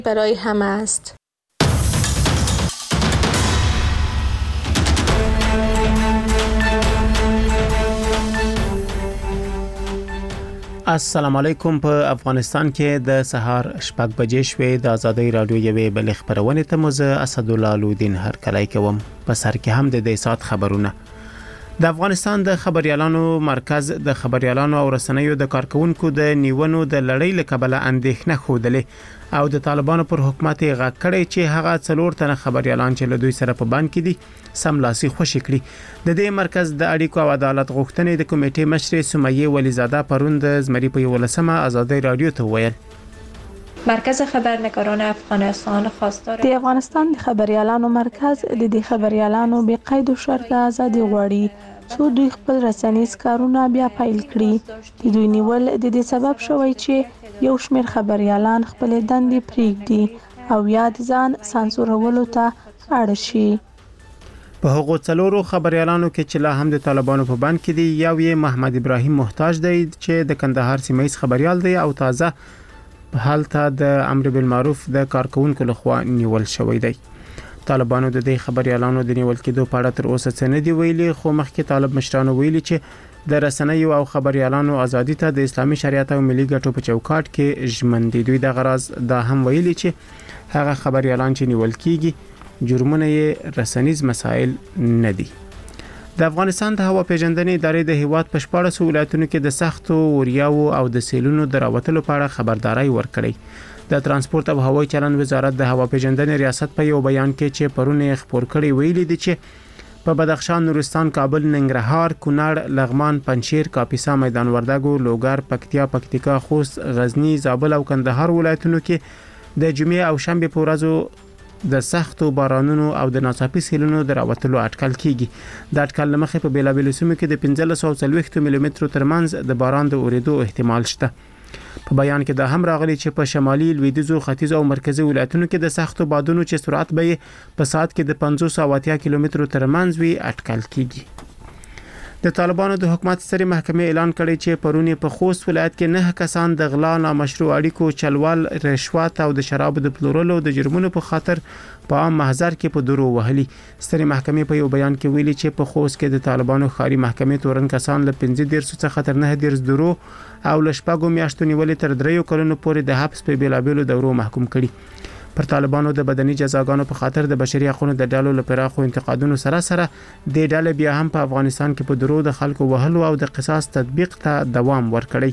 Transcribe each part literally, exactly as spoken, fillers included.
برای همه است. السلام علیکم. په افغانستان کې د سهار شپږ بجې شوې. د آزادۍ رادیو یوې بل خبرونه ته مزه اسدالله لودین هر کله کوم. په سر کې هم د دې سات خبرونه. د افغانستان د خبريالانو مرکز د خبريالانو او رسنیو د کارکونکو د نیونو د لړۍ لکبله اندېښنه خوده او د طالبانو پر حکومت غږ کړي چې هغه څلور تنه خبريالان چې له دوی سره په بند کې دي سملاسي خوشی کړي. د دې مرکز د اړیکو او عدالت غوښتنې د کمیټې مشر سمیه ولیزاده پروند زمری په ولسمه آزادۍ رادیو ته ویل. مرکز خبرنگاران افغانستان خواستار د افغانستان د خبريالانو مرکز د دې خبريالانو به قید او شرط ازادي غواړي څو دوی خپل رسنیز کارونه بیا پیل کړي. د دوی نیول د دې سبب شوی چې یو شمېر خبريالان خپل دندې پریږدي او یا د ځان سانسورولو ته اړ شي. په هغو څلورو خبريالانو کې چې لا هم د طالبانو په بند کې دي یو یې محمد ابراهیم محتاج دی چې د کندهار سیمه ییز خبريال دی او تازه په حال ته د امر بالمعروف د کارکونکو لخوا نیول شوی دی. طالبانو د دې خبريالانو د نیول کېدو په اړه تر اوسه څه نه دی ویلي، خو مخکې طالب مشرانو ویلي چې د رسنیو او خبريالانو ازادي ته د اسلامي شریعت او ملي ګټو په چوکاټ کې ژمن دي. دوی د غرض دا هم ویلي چې هغه خبريالان چې نیول کیږي جرمونه یې رسنیز مسائل نه دي. د افغانستان د هوا پیژندنې ادارې د هیواد په شپاړسو ولایتونو کې د سختو وریاو او د سیلونو د راوتلو په اړه خبرداري ورکړې. د ترانسپورت او هوایي چلند وزارت د هوا پیژندنې ریاست په یو بیان کې چې پرونه خبر کړی ویلي دي چې په بدخشان، نورستان، کابل، ننګرهار، کونړ، لغمان، پنجشیر، کاپیسا، میدان وردګو، لوګر، پکتیا، پکتیکا، خوست، غزنی، زابل او کندهار ولایتونو کې د جمعې او شنبه په ورځو د سختو بارانونو او د ناڅاپي سیلونو د راوتلو اټکل کیږي. د اټکل لمخې په بیلابیلو سیمو کې د پنځلس او څلوېښت ملي مترو ترمنځ د باران د اوریدو احتمال شته. په بیان کې دا هم راغلي چې په شمالي، لویدیځو، ختیځ او مرکزي ولایتونو کې د سختو بادونو چې سرعت به په ساعت کې د پنځوس او اتیا کیلومترو ترمنځ وي اټکل کیږي. د طالبانو د حکومت سترې محکمې اعلان کړی چې پرونی په خوست ولایت کې نه کسان د غلا، نامشروع اړیکو، چلوال، رشوت او د شرابو د پلورلو د جرمونو په خاطر په عام محضر کې په درو وهلي. سترې محکمې په یو بیان کې ویلي چې په خوست کې د طالبانو خاري محکمې تورن کسان له پنځه دیرش څخه تر نه دیرش درو او له شپږو میاشتو نیولې تر دریو کلونو پورې د حبس په بیلابیلو دورو محکوم کړي. پر طالبانو د بدني جزاګانو په خاطر د بشري حقوقو د ډالو لپاره خو انتقادونو سره سره د ډالې بیا هم په افغانستان کې په درو د خلکو وهلو او د قصاص تطبیق ته دوام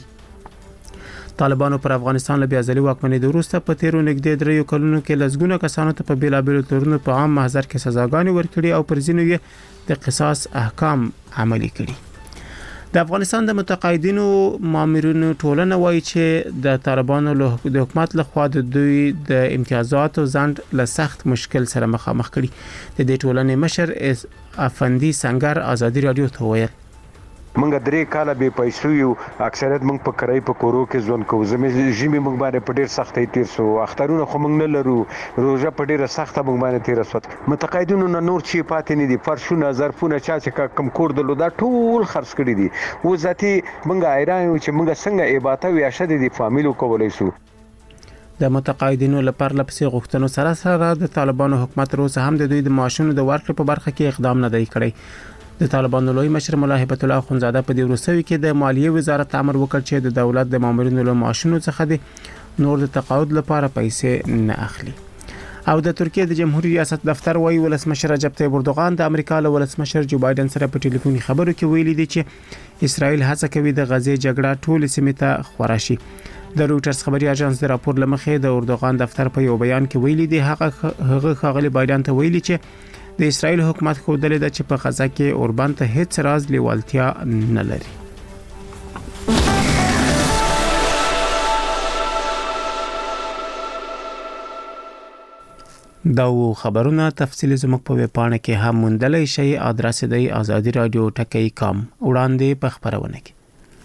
ورکړي. طالبانو پر افغانستان له بیا ځلې واکمنۍ د وروسته په تیرو نږدې دریو کلونو کې لزګونه کسانو ته په بیلابیلو تورونو په عام محضر کې سزاګانې ورکړي او پر ځینو یې د قصاص احکام عملي کړي. د افغانستان د متقاعدینو مامورینو ټولنه وایي چې د طالبانو له حکومت لخوا د دوی د امتیازاتو ځند له سخت مشکل سره مخامخ کړي. د دې ټولنې مشر افندي سنگر آزادۍ رادیو ته ویل. منګه درې کاله به پیسو یو اکثریت منګ په کرای په کورو کې ځون کو زمې ژمي منګ باندې په ډیر سختۍ تیر سو اخترونه خو منګ نه لرو روزه په ډیره سخته منګ باندې تیر سو متقاعدینو نه نور چی پاتې نه دي فرشونه ظرفونه چا چې کم کور دلو دا ټول خرڅ کړی دي و ذاتی منګه ایران چې منګه څنګه عبادت وي اشد دي فامیلو کولای سو. د متقاعدینو لپاره لپسې غوښتنو سره سره د طالبانو حکومت روسه هم د دوی د معاشونو د ورکړې په برخه کې اقدام نه دی کړی. د طالبانو لوی مشر مولا هیبت الله اخونزاده په دې وروستیو کې د مالیې وزارت امر وکړ چې د دولت د مامورینو له معاشونو څخه د نور د تقاعد لپاره پیسې نه اخلي. او د ترکیه د جمهوریت ریاست دفتر وایي ولسمشر رجب طیب اردوغان د امریکا له ولسمشر جو بایدن سره په ټلیفوني خبرو کې ویلي دي چې اسرائیل هڅه کوي د غزې جګړه ټول سیمه ته خورا شي. د رويټرز خبري اژانس د راپور لمخې د اردوغان دفتر په یو بیان کې ویلي دي هغه هغه خغلی بایدن ته ویلي چې د اسرائیل حکومت خو دلته د چې په غزا کې اوربان ته هیڅ راز لیوالتیا نه لري. دا خبرونه تفصیلی زموږ په ویب پاڼه کې هم موندلای شئ. ادرس دی آزادی رادیو ټکی کام. وړاندې په خبرونه کې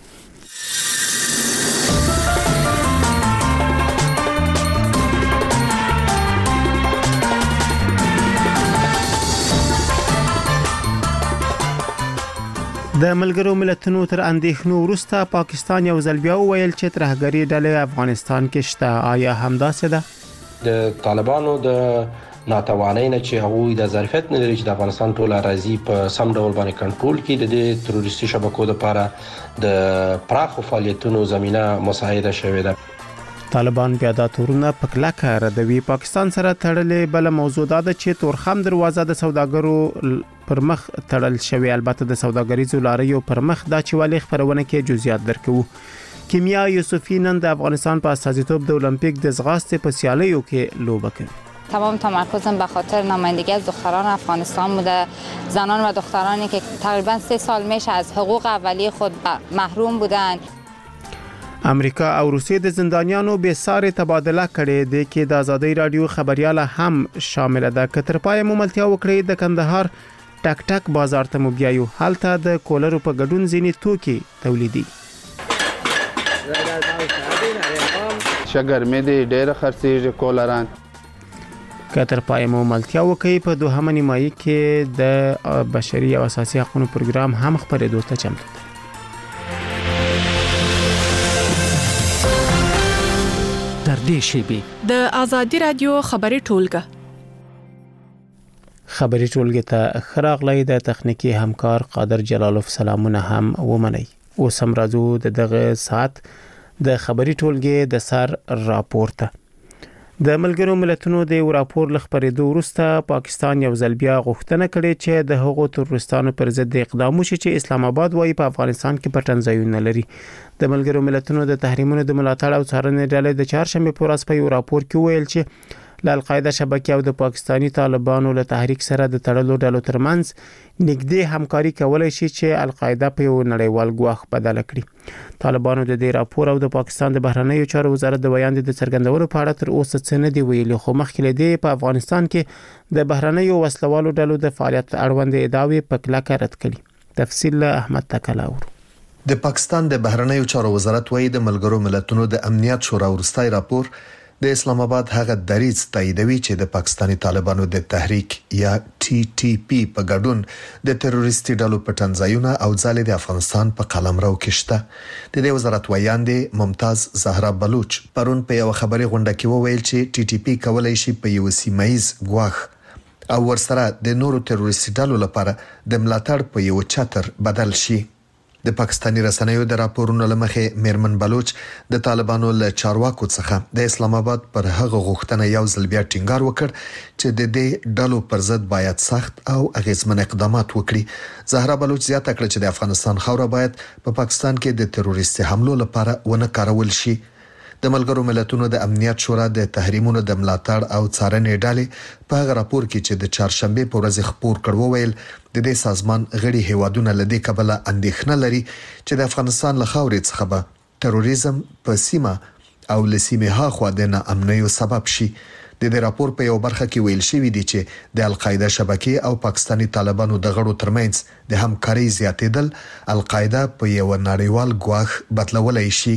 د ملګرو ملتونو تر اندېښنو وروسته پاکستان یو ځل بیا ویل چې ترهګری ډلې افغانستان کې شته. آیا همداسې ده؟ د طالبانو د ناتوانۍ نه چې هغوی د ظرفیت نه لري چې د افغانستان ټول اراضي په سم ډول باندې کنټرول کړي، د دې تروریستي شبکو لپاره د پراخو فعالیتونو زمينه مساعده شوې ده. طالبان بیا دا تورونه په کلکه ردوي. پاکستان سره تړلې بل موضوع ده چې تورخم دروازه د سوداګرو پر مخ تړل شوی، البته د سوداګریزو لاریو پر مخ دا چې ولې خبرونه کې جزئیات درکو. کیمیا یوسفی نن د افغانستان په استازیتوب د المپیک د ځغاستې په سیالیو کې لوبه کوي. تمام تمرکزم به خاطر نمایندگی از دختران افغانستان بوده، زنان و دخترانی که تقریبا سه سال میشه از حقوق اولیه خود محروم بودند. امریکا او روسیې د زندانیانو به ساري تبادله کړي دي کې د ازادي رادیو خبرياله هم شامل ده. کتر پای مملتیا وکړي د کندهار ټک ټک بازار ته مبيایو حالته د کولرو په ګډون ځینی توکي تولیدي. شګر مې دې ډېر خرڅېږي کولران. کتر پای مملتیا وکړي په دوهمه نیمایي کې د بشري او اساسي حقوقو پروګرام هم خبرېدو ته چمتو ده. در دې شیبه د ازادي رادیو خبري ټولګه خبري ټولګه ته خراغلی د تخنیکی همکار قادر جلالوف سلامونه هم ومني. اوس هم راځو د دغه ساعت د خبري ټولګه د سر راپورته. د ملګرو ملتونو د راپور لخبرېدو وروسته پاکستان یو ځل بیا غوښتنه کړې چې د هغو تروریستانو پر ضد اقدام وشي چې اسلام آباد وايي په افغانستان کې پټن ځایونه لري. د ملګرو ملتونو د تحریمونو د ملاتړ او څارنې ډلې د چهارشنبه په ورځ په یو راپور کې ویل چې ل القاعده شبکې او د پاکستانی طالبانو له تحریک سره د تړلو ډلو ترمنځ نږدې همکاري کولای شي چې القاعده په یو نړیوال ګواښ بدل کړي. طالبانو د دې راپور او د پاکستان د بهرنیو چارو وزارت د بیان د څرګندولو په اړه تر اوسه څه نه دی ویلي، خو مخکې لدی په افغانستان کې د بهرنیو وسلوالو ډلو د فعالیت اړوند ادعاوې په کلکه رد کړي. تفصیل احمد تکلاور. د پاکستان د بهرنیو چارو وزارت وایي د ملګرو ملتونو د امنیت شورا ورستای راپور د اسلام آباد هغه دریځ تاییدوي چې د پاکستانی طالبانو د تحریک یا ټي ټي پی په ګډون د تروریستي ډلو په تنظیمونه او ځالې د افغانستان په قلمرو کې شته. د دې وزارت ویاندې ممتاز زهرا بلوچ پرون په یو خبري غونډه کې وویل چې ټي ټي پی کولای شي په یو سیمایز ګواښ او ورسره د نورو تروریستي ډلو لپاره د ملاتړ په یو چتر بدل شي. د پاکستانی رسنیو د راپورونو لمخې میرمن بلوچ د طالبانو له چارواکو څخه د اسلام آباد پر هغه غوښتنه یو ځل بیا ټینګار وکړ چې د دې ډلو پر ضد باید سخت او اغیزمن اقدامات وکړي. زهرا بلوچ زیاته کړه چې د افغانستان خاوره باید په پاکستان کې د تروریستي حملو لپاره ونه کارول شي. د ملګرو ملتونو د امنیت شورا د تحریمونو د ملاتړ او څارنې ډلې په هغه راپور کې چې د چهارشنبه په ورځ خبر کړو ویل د دې سازمان غړي هیوادونه لدې کبله اندېښنه لري چې د افغانستان له خاورې څخه به تروریزم په سیمه او لسیمه ها خو د ناامنیو سبب شي. د دې راپور په یو برخه کې ویل شوی دی چې د القاعده شبکې او پاکستانی طالبانو د غړو ترمنځ د همکاري زیاتېدل القاعده په یو نړیوال ګواښ بدلولای شي.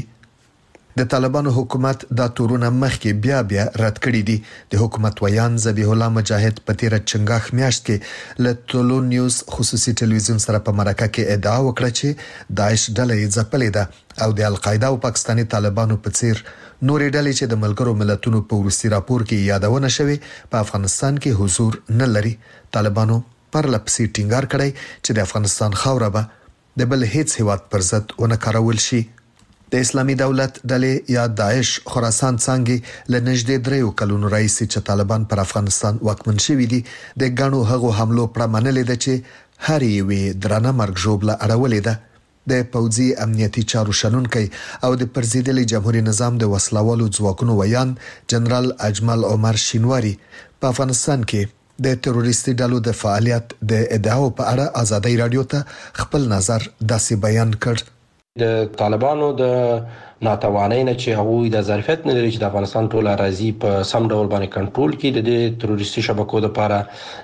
د طالبانو حکومت دا تورونه مخکې بیا بیا رد کړی دي. د حکومت ویان ذبیح الله مجاهد په تیر چنګاخ میاشت کې له ټولو نیوز خصوصي ټلویزیون سره په مرکه کې ادعا وکړه چې داعش ډله یې ځپلې ده او د القاعده او پاکستانی طالبانو په څیر نورې ډلې چې د ملګرو ملتونو په ورستي راپور کې یادونه شوې په افغانستان کې حضور نه لري. طالبانو پر لپسې ټینګار کړی چې د افغانستان خاوره به د بل هیڅ هیواد پر ضد ونه کارول شي. د اسلامي دولت ډلې یا داعش خراسان څنګه له نږدې دریو کلونو راځي چې طالبان پر افغانستان واکمن شوي دي. د ګڼو هغو حملو پر منلې ده چې هر یوې درنه مرګ ژوبله اړولې ده. د پوځي امنیتي چارو شنونکي او د پرزیدلي جمهوریت نظام د وسلوالو ځواکونو ویان جنرال اجمل عمر شینواری په افغانستان کې د تروریستي ډلو د فعالیت د ادعاو په اړه ازادي رادیو ته خپل نظر داسې بیان کړ. د طالبانو د ناتوانۍ نه چې هغوی د ظرفیت نه لري چې د افغانستان ټول اراضي په سم ډول باندې کنټرول کړي، د دې تروریستي شبکو لپاره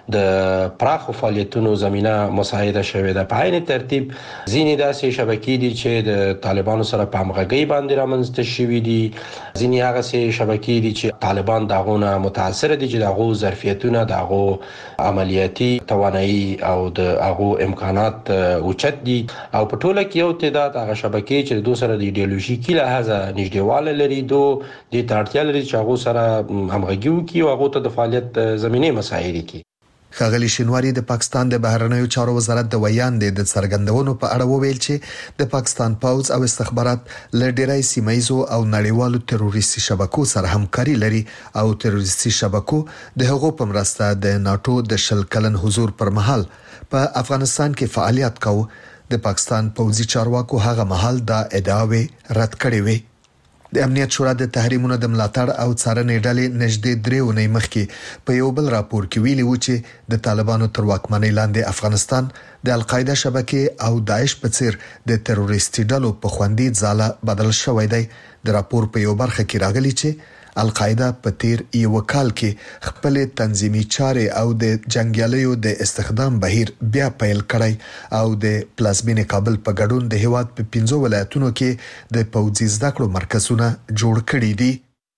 د پراخو فعالیتونو زمينه مساعده شوې ده. په عین ترتیب ځینې داسې شبکې دي چې د طالبانو سره په همغږۍ باندې رامنځته شوي دي، ځینې هغه سي شبکې دي چې طالبان دغه متاثر دي چې دغه ظرفیتونه دغه عملیاتي توانایي او د هغه امکانات اوچت دي او په ټوله کې یو تعداد هغه شبکې چې د دوه سره د ایدئولوژیکي لحاظه نږدېواله لري دو د تړتیا لري چې هغه سره همغږي وکړي او هغه ته د فعالیت زمينه مساعده کړي. ښاغلي شینواری د پاکستان د بهرنیو چارو وزارت د ویاندې د څرګندونو په اړه وویل چې د پاکستان پوځ او استخبارات له ډیری سیمایزو او نړیوالو تروریستي شبکو سره همکاري لري او تروریستي شبکو د هغو په مرسته د ناتو د شل کلن حضور پر مهال په افغانستان کې فعالیت کاوه. د پاکستان پوځي چارواکو هغه مهال دا ادعاوې رد کړې وې. د امنیت شورا د تحریمونو د ملاتړ او څارنې ډلې نږدې درې اونۍ مخکې په یو بل راپور کې ویلي و چې د طالبانو تر واکمنۍ لاندې افغانستان د القاعده شبکې او داعش په څیر د تروریستي ډلو په خوندي ځاله بدل شوی دی. د راپور په یو برخه کې راغلي چې القاعده په تیر یو کال کې خپل تنظیمي چارې او د جنگیالیو د استخدام بهیر بیا پیل کړی او د پلازمینې کابل په ګډون د هیواد په پنځو ولایتونو کې د پوځي زده کړو مرکزونه جوړ کړي دي.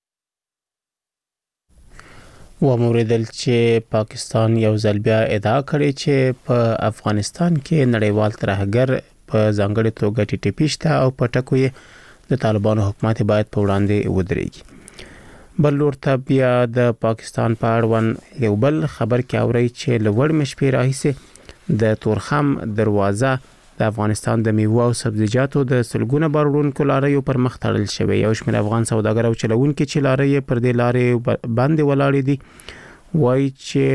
وموریدل چې پاکستان یو ځل بیا ادعا کړې چې په افغانستان کې نړیوال ترهګر په ځانګړي توګه ټي ټي پی شته او په ټکو یې د طالبانو حکومت باید په وړاندې ودرېږي. بل لور ته بیا د پاکستان په اړوند یو بل خبر کې اوري چې لوړ مشپې راهیسه د تورخم دروازه د افغانستان د میوه او سبزیجاتو د سلګونه بارونکو لاریو پر مخ تړل شوی. یو شمېر افغان سوداګر او چلوونکي چې لارې پر دې لارې باندې ولاړ دي وایي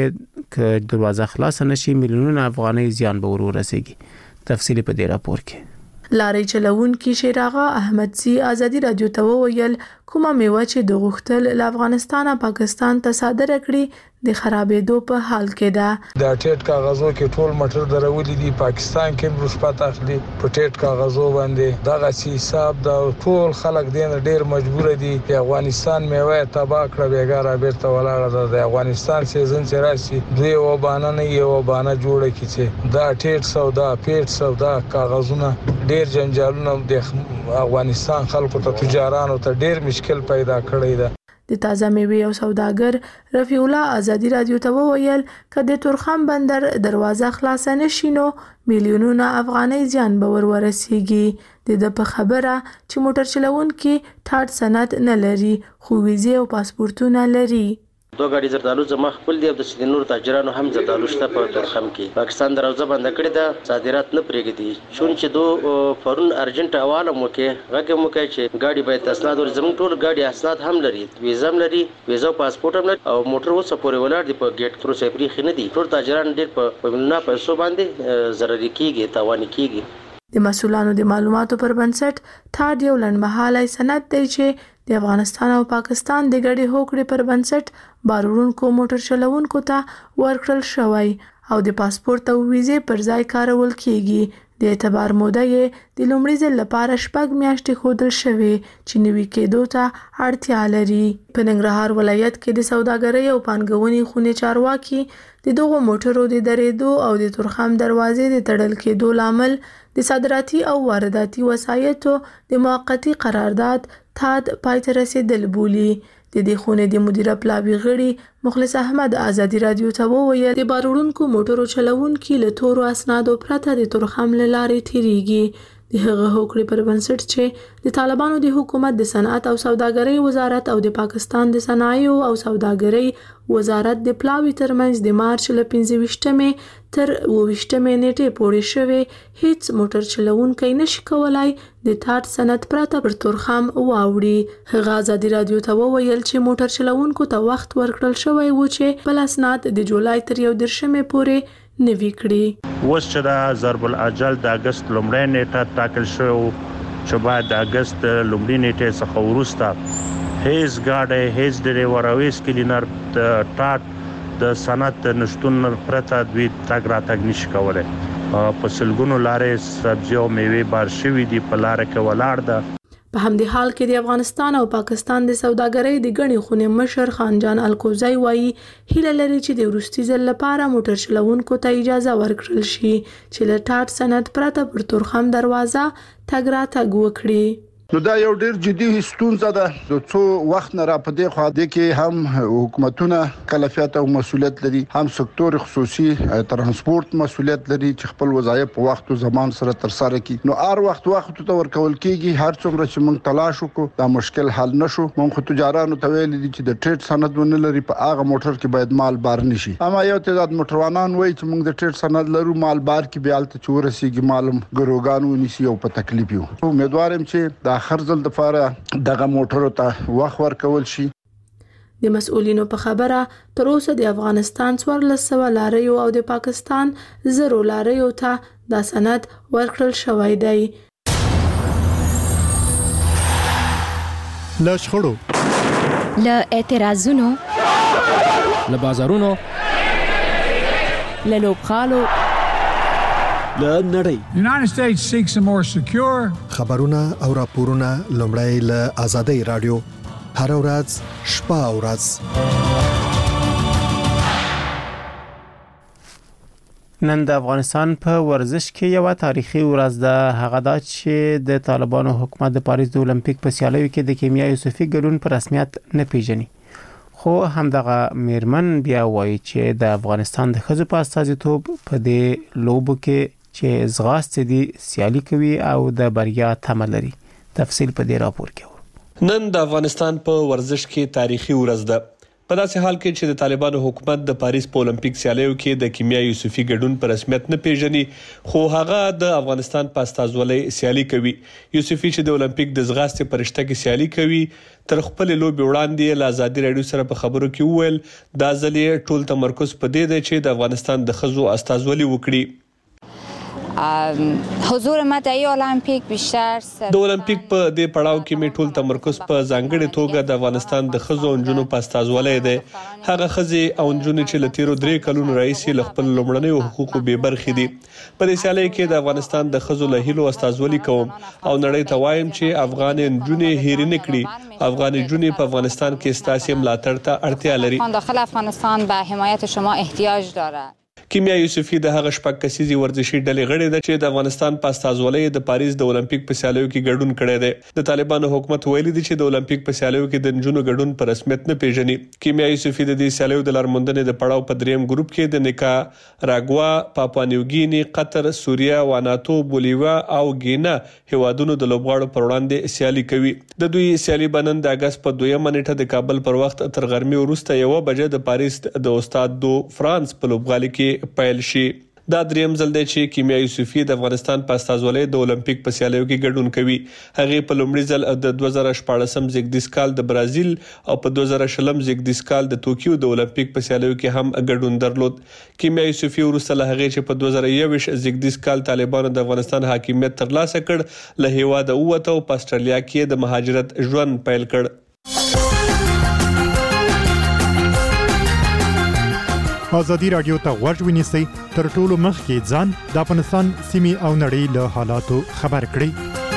چې ک دروازه خلاص نشي میلیونونه افغانۍ زیان به ورسیږي. تفصیلی په دې راپور کې. لارې چلوونکي شیراغه احمدزي ازادي رادیو ته وویل کومه میوه چې د غختل له افغانستان پاکستان ته صادره کړي د خرابېدو په حال کې ده. د ټیټ کاغذو کې ټول مټر درولې دي پاکستان کې رشوت اخلي په ټیټ کاغذو باندې دغه سی حساب د ټول خلک دین ډیر مجبور دي په افغانستان میوه تبا کړه بیګاره بیرته ولاړه ده. د افغانستان سیزن چې راشي دوی وبانه نه یو وبانه جوړه کیږي دا ټیټ سودا پیټ سودا کاغذونه ډیر جنجالونه د افغانستان خلکو ته تجارانو ته ډیر مشکل پیدا کړی ده. د تازه میوه او سوداګر رفیع الله ازادي رادیو ته وویل ک د تورخم بندر دروازه خلاص نشي نو میلیونونه افغانۍ زیان به ورسیږي. د په خبره چې موټر چلوونکي ټاټ سند نه لري خو ویزه او پاسپورتونه لري. دو غاډي زردالو زما خپل دی د سینور تاجرانو هم زردالو شته په تورخم کې. پاکستان دروازه بند کړې ده صادرات نه پرېږدي شون چې دو فورن ارجنټ حواله مو کې راکه مو کې چې غاډي باید اسناد ور زمون ټول غاډي اسناد هم لري ویزا هم لري ویزا پاسپورت هم لري او موټر وسه پورې ولاړ دی په ګیټ تر اوسه پرې خنه دي. ټول تاجران ډېر په نه پیسو باندې ضرر کیږي تاوان کیږي. د مسولانو د معلوماتو پر بنسټ ټاډ یو لنډمهاله سند دی چې د افغانستان او پاکستان د ګډې هوکړې پر بنسټ بارونکو موټر چلوونکو ته ورکړل شوی او د پاسپورت او ویزې پر ځای کارول کیږي. د اعتبار موده یې د لومړي ځل لپاره شپږ میاشتې ښودل شوې چې نوي کېدو ته اړتیا لري. په ننګرهار ولایت کې د سوداګرۍ او پانګونې خونې چارواکي د دغو موټرو د درېدو او د تورخم دروازې د تړل کېدو لامل د صادراتي او وارداتي وسایطو د موقتی قرارداد تاد پای ته رسیدل بولي. د دې خونې د مدیره پلاوي غړي مخلص احمد ازادي رادیو ته وویل د بارونکو موټرو چلوونکي له تورو اسنادو پرته د تورخم له لارې تیریږي. د هغه هوکړې پر بنسټ چې د طالبانو د حکومت د صنعت او سوداګرۍ وزارت او د پاکستان د صنایع او سوداګرۍ وزارت د پلاوي ترمنځ د مارچ له پنځه ویشتمې تر اوه ویشتمې نیټې پورې شوې هیڅ موټر چلوونکی نشي کولای د ټاټ سند پرته پر تورخم واوړي. هغه ازادي رادیو ته وویل چې موټر چلوونکو ته وخت ورکړل شوی و چې بل اسناد د جولای تر یو دېرشمې پورې نوي کړي. اوس چې د ضرب الاجل د اگست لومړۍ نیټه ټاکل شوی چې باید د اگست لومړۍ نیټې څخه وروسته هیڅ ګاډی هیڅ ډریور او هیڅ کلینر د ټاټ د صنعت نشټون پرته دوی تګ راتګ نشي کولی. په سلګونو لارې سبزي او میوې بار شوي دي په لاره کې ولاړ ده. په همدې حال کې د افغانستان او پاکستان د سوداګرۍ د ګڼې خونې مشر خانجان الکوزی وایي هیله لري چې د وروستي ځل لپاره موټر چلوونکو ته اجازه ورکړل شي چې له ټاټ سند پرته پر تورخم دروازه تګ راتګ وکړي. نو دا یو ډیر جدي ستونزه ده د څو وخت نه را پدې خو د کې هم حکومتونه کلفیت او مسولیت لري، هم سکتور خصوصي ترانسپورت مسولیت لري چې خپل وظایف په وخت او زمان سره تر سره کړي. نو هر وخت وخت ته ورکول کیږي، هر څومره چې موږ تلاش وکړو دا مشکل حل نشو. موږ خو تجارانو ته ویل دي چې د ټریډ سند ونه لري په هغه موټر کې باید مال بار نشي. اما یو تعداد موټروانان وایي چې موږ د ټریډ سند لرو، مال بار کې بیا الته چورسيږي، مالم ګروګانو نشي او په تکلیف یو. امیدوار يم چې د اخر ځل د فاره دغه موټرو ته وخت ورکول شي. د مسؤلینو په خبره تر اوسه د افغانستان څوارلس سوه لاریو او د پاکستان زرو لاریو ته دا سند ورکړل شوی دی. له شخړو، له اعتراضونو، له بازارونو، له لوبغالو، له نړۍ. United States seeks a more secure. خبرونه او راپورونه لومړی له آزادۍ رادیو هر ورځ شپه او ورځ. نن د افغانستان په ورزش کې یو تاریخي ورځ ده، هغه دا چې د طالبانو حکومت د پاریس د اولمپیک په سیالیو کې د کیمیا یوسفي ګډون په رسمیت نه پیژني. خو همدغه میرمن بیا وایي چې د افغانستان د ښځو په استازیتوب په دې لوبو کې چې زغاستې دي سیالي کوي او د بریا تمه لري. تفصیل په دې راپور کې و. نن د افغانستان په ورزش کې تاریخي ورځ ده، په داسې حال کې چې د طالبانو حکومت د پاریس په اولمپیک سیالیو کې د کیمیا یوسفي ګډون په رسمیت نه پیژني، خو هغه د افغانستان په استازولۍ سیالي کوي. یوسفي چې د اولمپیک د زغاستې په رشته کې سیالي کوي، تر خپل لوبي وړاندې له آزادي رادیو سره په خبرو کې وویل دا ځل یې ټول تمرکز په دې دی چې د افغانستان د ښځو استازولي وکړي. حضور ما د المپیک بیشتر د اولمپیک په دې پړاو کې می ټول تمرکز په ځانګړي توګه د افغانستان د ښځو او نجونو په استازولۍ دی. هغه ښځې او نجونې چې له تیرو درې کلونو راهیسې له خپل لومړنیو حقوقو بې برخې دي. په دې سیالۍ کې د افغانستان د ښځو له هیلو استازولي کوم او نړۍ ته وایم چې افغان نجونې هېرې نه کړي. افغان نجونې په افغانستان کې ستاسو ملاتړ ته اړتیا لري. داخل افغانستان به حمایت شما احتیاج دارد. کیمیا یوسفي د هغه شپږ کسیزي ورزشي ډلې غړې ده چې د افغانستان په استازولۍ د پاریس د اولمپیک په سیالیو کې ګډون کړی دی. د طالبانو حکومت ویلي دی چې د اولمپیک په سیالیو کې د نجونو ګډون په رسمیت نه پیژني. کیمیا یوسفي د دې سیالیو د لارموندنې د پړاو په دریم ګروپ کې د نیکاراګوا، پاپوا نیوګینی، قطر، سوریه، واناتو، بولیویا او ګینا هیوادونو د لوبغاړو پر وړاندې سیالي کوي. د دوی سیالي بنن د اگست په دویمه نیټه د کابل پر وخت تر غرمې وروسته یو بجې د پاریس د استاد دو فرانس په لوبغالي کې پیل شي. دا دریم ځل دی چې کیمیا یوسفي د افغانستان په استازولۍ د اولمپیک په سیالیو کې ګډون کوي. هغه په لومړي ځل د دوه زره شپاړسم زیږدیز کال د برازیل او په دوه زره شلم زیږدیز کال د توکیو د اولمپیک په سیالیو کې هم ګډون درلود. کیمیا یوسفي وروسته له هغه چې په دوه زره یوویشت زیږدیز کال طالبانو د افغانستان حاکمیت ترلاسه کړ، له هیواده ووته او په استرالیا کې د مهاجرت ژوند پیل کړ. آزادی رادیو ته غوږ ونیسئ، تر ټولو مخکې ځان د افغانستان سیمې او نړۍ له حالاتو خبر کړئ.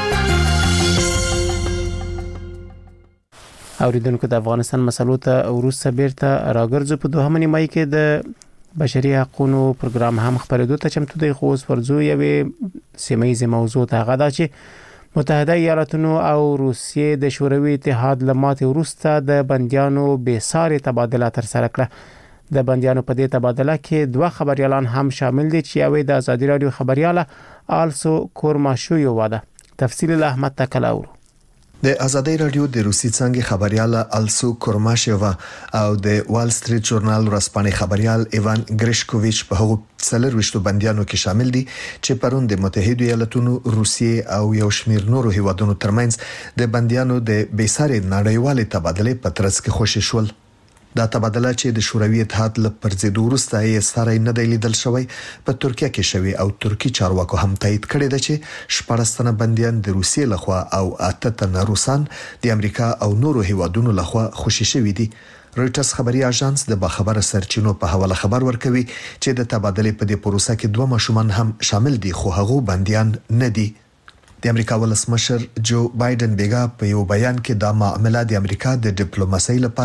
اوریدونکو د افغانستان مسلو ته وروسته بیرته راګرځو. په دوهمه نیمایي کې د بشري حقوقو پروګرام هم خبرېدو ته چمتو دی، خو اوس ورځو یوې سیمه ییزه موضوع ته، هغه دا چې متحده ایالاتونو او روسیې د شوروي اتحاد له ماتې وروسته د بندیانو بېسارې تبادله ترسره کړه. د بندیانو په دې تبادله کې دوه خبريالان هم شامل دي چې یوې د آزادي رادیو خبرياله آلسو کورماشویو واده. تفصیل له احمد تکلاورو. د آزادي رادیو د روسي څنګه خبرياله آلسو کورماشووا او د وال سټریټ ژورنال ورځپاڼې خبريال ایوان ګریشکوویچ په هغو څلور وشتو بندیانو کې شامل دي چې پرون د متحده ایالاتونو، روسیې او یو شمېر نورو هیوادونو ترمنځ د بندیانو د بیسارې نړیوالې تبادلې په ترڅ کې خوشی شول. دا تبادله چې د شوروي اتحاد له پرځېدو وروسته یې سره نه دی لیدل شوی، په ترکیه کې شوی او ترکی چارواکو هم تایید کړی دی چې شپږ تنه بندیان د روسیې لخوا او اته تنه روسان د امریکا او نورو هیوادونو لخوا خوشی شوی دي. رويټرز خبري اژانس د باخبره سرچینو په حواله خبر ورکوي چې د تبادلې په دې پروسه کې دوه ماشومان هم شامل دي، خو هغه بندیان نه دي. د امریکا ولسمشر جو بایدن بیګا په یو بیان کې دا معاملې د امریکا د ډیپلوماسۍ لپاره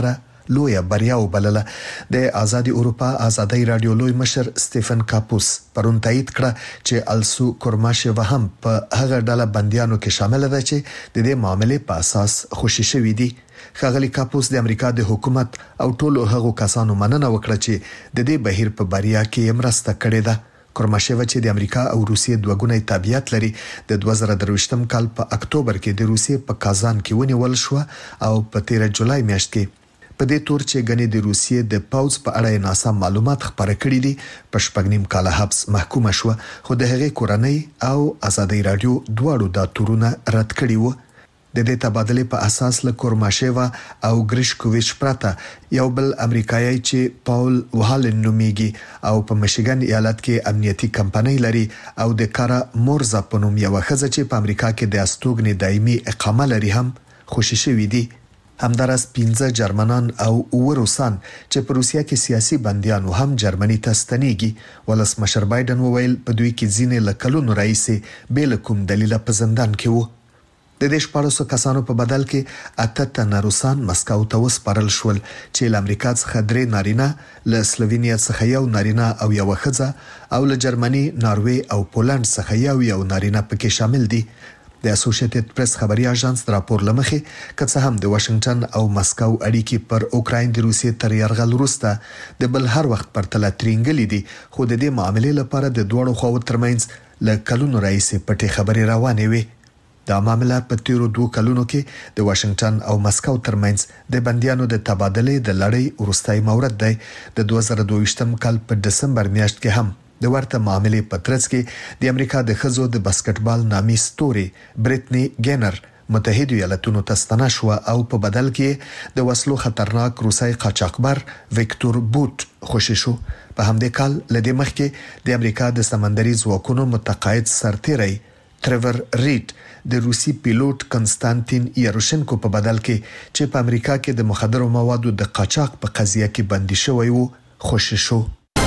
لویه بریا وبلله. د آزادي اروپا آزادي رادیو لوی مشر سټيفن کاپوس پرون تایید کړه چې السو کورماشووا هم په هغه ډله بنديانو کې شامل ده چې د دې معاملې په اساس خوشی شوی دي. ښاغلي کاپوس د امریکا د حکومت او ټولو هغو کسانو مننه وکړه چې د دې بهیر په بریا کې مرسته کړې ده. کورماشووا چې د امریکا او روسیې دوه ګونی تابعیت لري د دوه زره درویشتم کال په اکتوبر کې د روسیې په کازان کې ونیول شو او په تیر جولای میاشت کې په دې تور چې غني د روسیې د پاوز په اړه ناسم معلومات خبره کړې دي په شپږ نیم کال حبس محکومه شو، خو د هغې کورنۍ او آزادي رادیو دواړو دا تورونه رد کړي وو. د دې تبادله په اساس له کورماشووا او ګریشکوویچ پرته یو بل امریکایي چې پاول وهالن نومیږي او په میشیګن ایالت کې امنیتي کمپنۍ لري او د کارا مورزا په نوم یو ښځه چې په امریکا کې د استوګنې دایمي اقامه لري هم خوشی شوی دي. همدارس پنځه جرمنان او وروسان چې په روسیا کې سیاسي بنديانو هم جرمني ته ستنېږي. ولسمشر بایدن وویل په دوی کې ځینې لکلونو رئیس بیل کوم دلیل په زندان کې وو. د دې شپږ کسانو په بدل کې اته تنه روسان مسکو ته وسپارل شول چې له امریکا څخه درې نارینه، له سلووینیا څخه یو نارینه او یو ښځه او له جرمني، ناروې او پولند څخه یو یو نارینه پکې شامل دي. د اسوسییټډ پریس خبري اژانس راپور لمخې کڅ هم د واشنگټن او مسکو اړیکې پر اوکراین د روسیې تر یرغل وروسته د بل هر وخت پر تل ترینګلې دي، خو د دې معاملې لپاره د دوړو خواو ترمنځ له کلونو رئیس پټې خبري روانې وي. دا معاملې په تیرو دوه کلونو کې د واشنگټن او مسکو ترمنځ د بنديانو د تبادلې د لړۍ وروستۍ مورد دی. د دوه زره دوه کال په دسمبر میاشت کې هم د ورته معاملې په ترڅ کې د امریکا د ښځو د باسکټبال نامي ستوري بریټنی ګینر متحده ایالاتونو ته ستنه شو او په بدل کې د وسلو خطرناک روسي قاچاقبر ویکتور بوت خوشی شو. په همدې کال لدې مخکې د امریکا د سمندري ځواکونو متقاعد سرتیری تریور ریډ د روسي پیلوټ کنستانتین یاروشنکو په بدل کې چې په امریکا کې د مخدرو موادو د قاچاق په قضیه کې بندي شوی وو خوشی شو.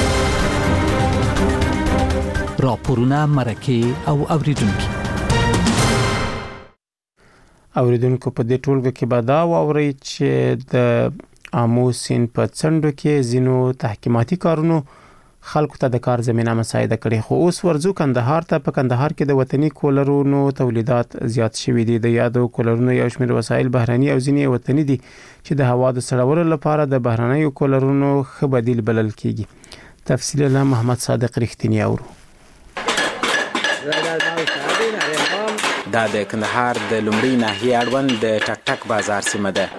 راپورونه مرکه او اوریدونکو اوریدونکو په دې ټولګه کې به دا واورئ چې د آمو سیند په څنډو کې ځینو تحقیقاتي کارونو خلکو ته د کار زمينه مساعده کړي. خو اوس ورځو کندهار ته. په کندهار کې د وطني کولرونو تولیدات زیات شوي دي. د یادو کولرونو یو شمېر وسایل بهراني او ځینې وطني دي چې د هوا د سړولو لپاره د بهراني کولرونو ښه بدیل بلل کیږي. تفصیل له محمد صادق رښتینی اورو. دا د کندهار د لومړی ناحیه اړوند د ټک ټک بازار سیمه ده.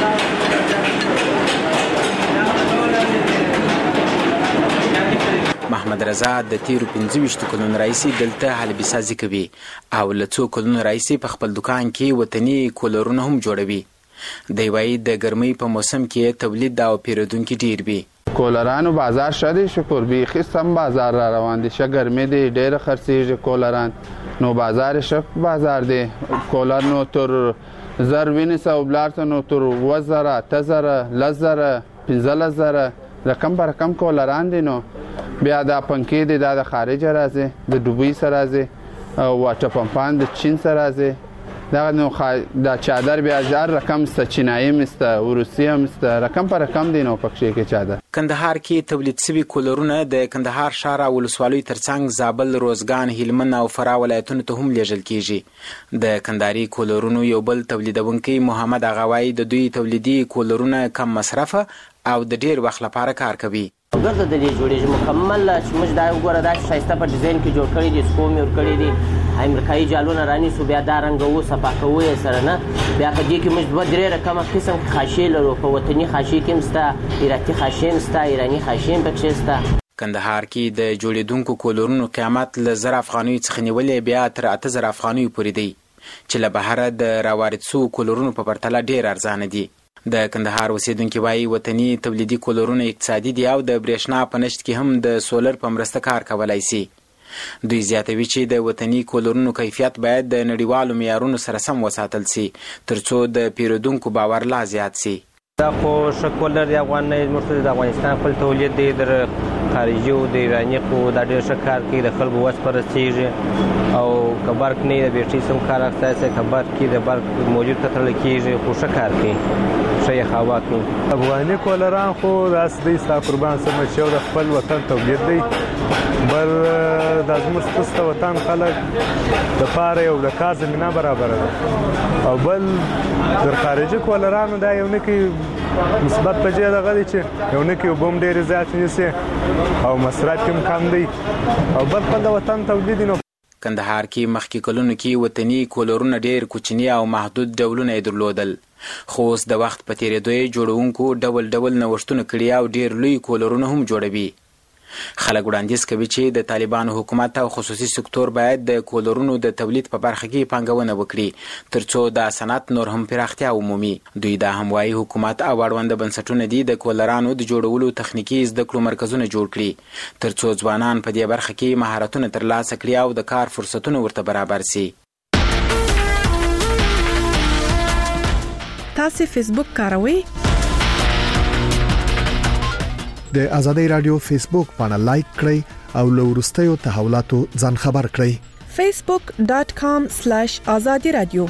محمد رضا د تیرو پنځه ویشت کلونو راهیسې دلته حلبي سازي کوي او له څو کلونو راهیسې په خپل دکان کې وطني کولرونه هم جوړوي. دی وايي د ګرمۍ په موسم کې تولید او پیرودونکو ډیر وي. کولرانو بازار شدی شکر بیخی سم بازار را روان دي. شه ګرمي دي ډېر خرڅېږي کولران نو بازار شپ بازار دی. کولر نو تر زر وینس او بلارته نو تر وزره تزره لزره پنځله زره رقم پر رقم کولران دي. نو بیا دا پنکې دي دا د خارج راځي د دوبۍ سره راځي او واټر پمپان د چین سره راځي. دا نو دا چادر بیا هزار رقم ست چینایي مست روسیه مست رقم پر رقم دي. نو پکې کې چادر کندهار کې تولید شوی کولرونه د کندهار ښار او ولسوالۍ ترڅنګ زابل، روزګان، هلمند او فراه ولایتونو ته هم لیږل کیږي. د کندهاري کولرونو یو بل تولیدونکي محمد اغاوی د دوی تولیدي کولرونه کم مصرفه او د ډیر وخت لپاره کار کوي. ګرځه د دې جوړېږي مکمل چې موږ دا وګوره دا شایسته په ډیزاین کې جوړ کړی دي. سکوم یې ورکړی دي امریکایي جالونه رانیسو بیا دا رنګوو صفا کوو یې سره نه. بیا په دې کې موږ دوه درې رقمه قسم خاشې لرو. په وطني خاشې کې هم شته، ایراتي خاشې هم شته، ایراني خاشې هم پکې شته. کندهار کې د جوړېدونکو کولرونو قیمت له زر افغانیو څخه نیولې بیا تر اته زره افغانیو پورې دی چې له بهره د راوارد شوو کولرونو په پرتله ډېر ارزانه دي. د کندهار اوسیدونکي وايي وطني تولیدي کولرونه اقتصادي دي او د برېښنا په نشت کې هم د سولر په مرسته کار کولای شي. دوی زیاتوي چې د وطني کولرونو کیفیت باید د نړیوالو معیارونو سره سم وساتل شي ترڅو د پیرودونکو باور لا زیات شي. دا خو ښه کولر دی افغان موږ د افغانستان خپل تولید دی در خارجي او د ایراني خو دا ډېر ښه کار کوي د خلکو وس پرستېږي او که برق نه وي د بیټرۍ سم کار اخیستی شي که برق کې د برق موجود ته تړل کېږي خو ښه کار کوي ښه یې هوا کوي. افغاني کولران خو داسې دی ستا قربان سمه چې یو د خپل وطن تولید دی بل دا زموږ ستاسو د وطن خلک دپاره یو د کار زمینه برابره ده او بل د خارجي کولرانو دا یو نه کوي مثبت په دې دغه دی چې یو نه کوي اوبه هم ډېرې زیاتې نیسي او مصرف هم کم دی او بل خپل د وطن تولید نو. کندهار کې مخکې کلونو کې وطني کولرونه ډېر کوچني او محدود ډولونه یې درلودل خو اوس د وخت په تېرېدو یې جوړونکو ډول ډول نوښتونه کړي او ډېر لوی کولرونه هم جوړوي. خلک وړاندیز کوي چې د طالبانو حکومت او خصوصي سکتور باید د کولرونو د تولید په برخه کې پانګونه وکړي ترڅو د صنعت نور هم پراختیا ومومي. دوی دا هم وایي حکومت او اړونده بنسټونه دي د کولرانو د جوړولو تخنیکي زده کړو مرکزونه جوړ کړي ترڅو ځوانان په دې برخه کې مهارتونه ترلاسه کړي او د کار فرصتونه ورته برابر سي. تاسو فیسبوک کاروئ؟ د آزادۍ رادیو فیسبوک باندې لایک کړئ او له وروستیو تحولاتو ځان خبر کړئ. facebook dot com slash azadi radio.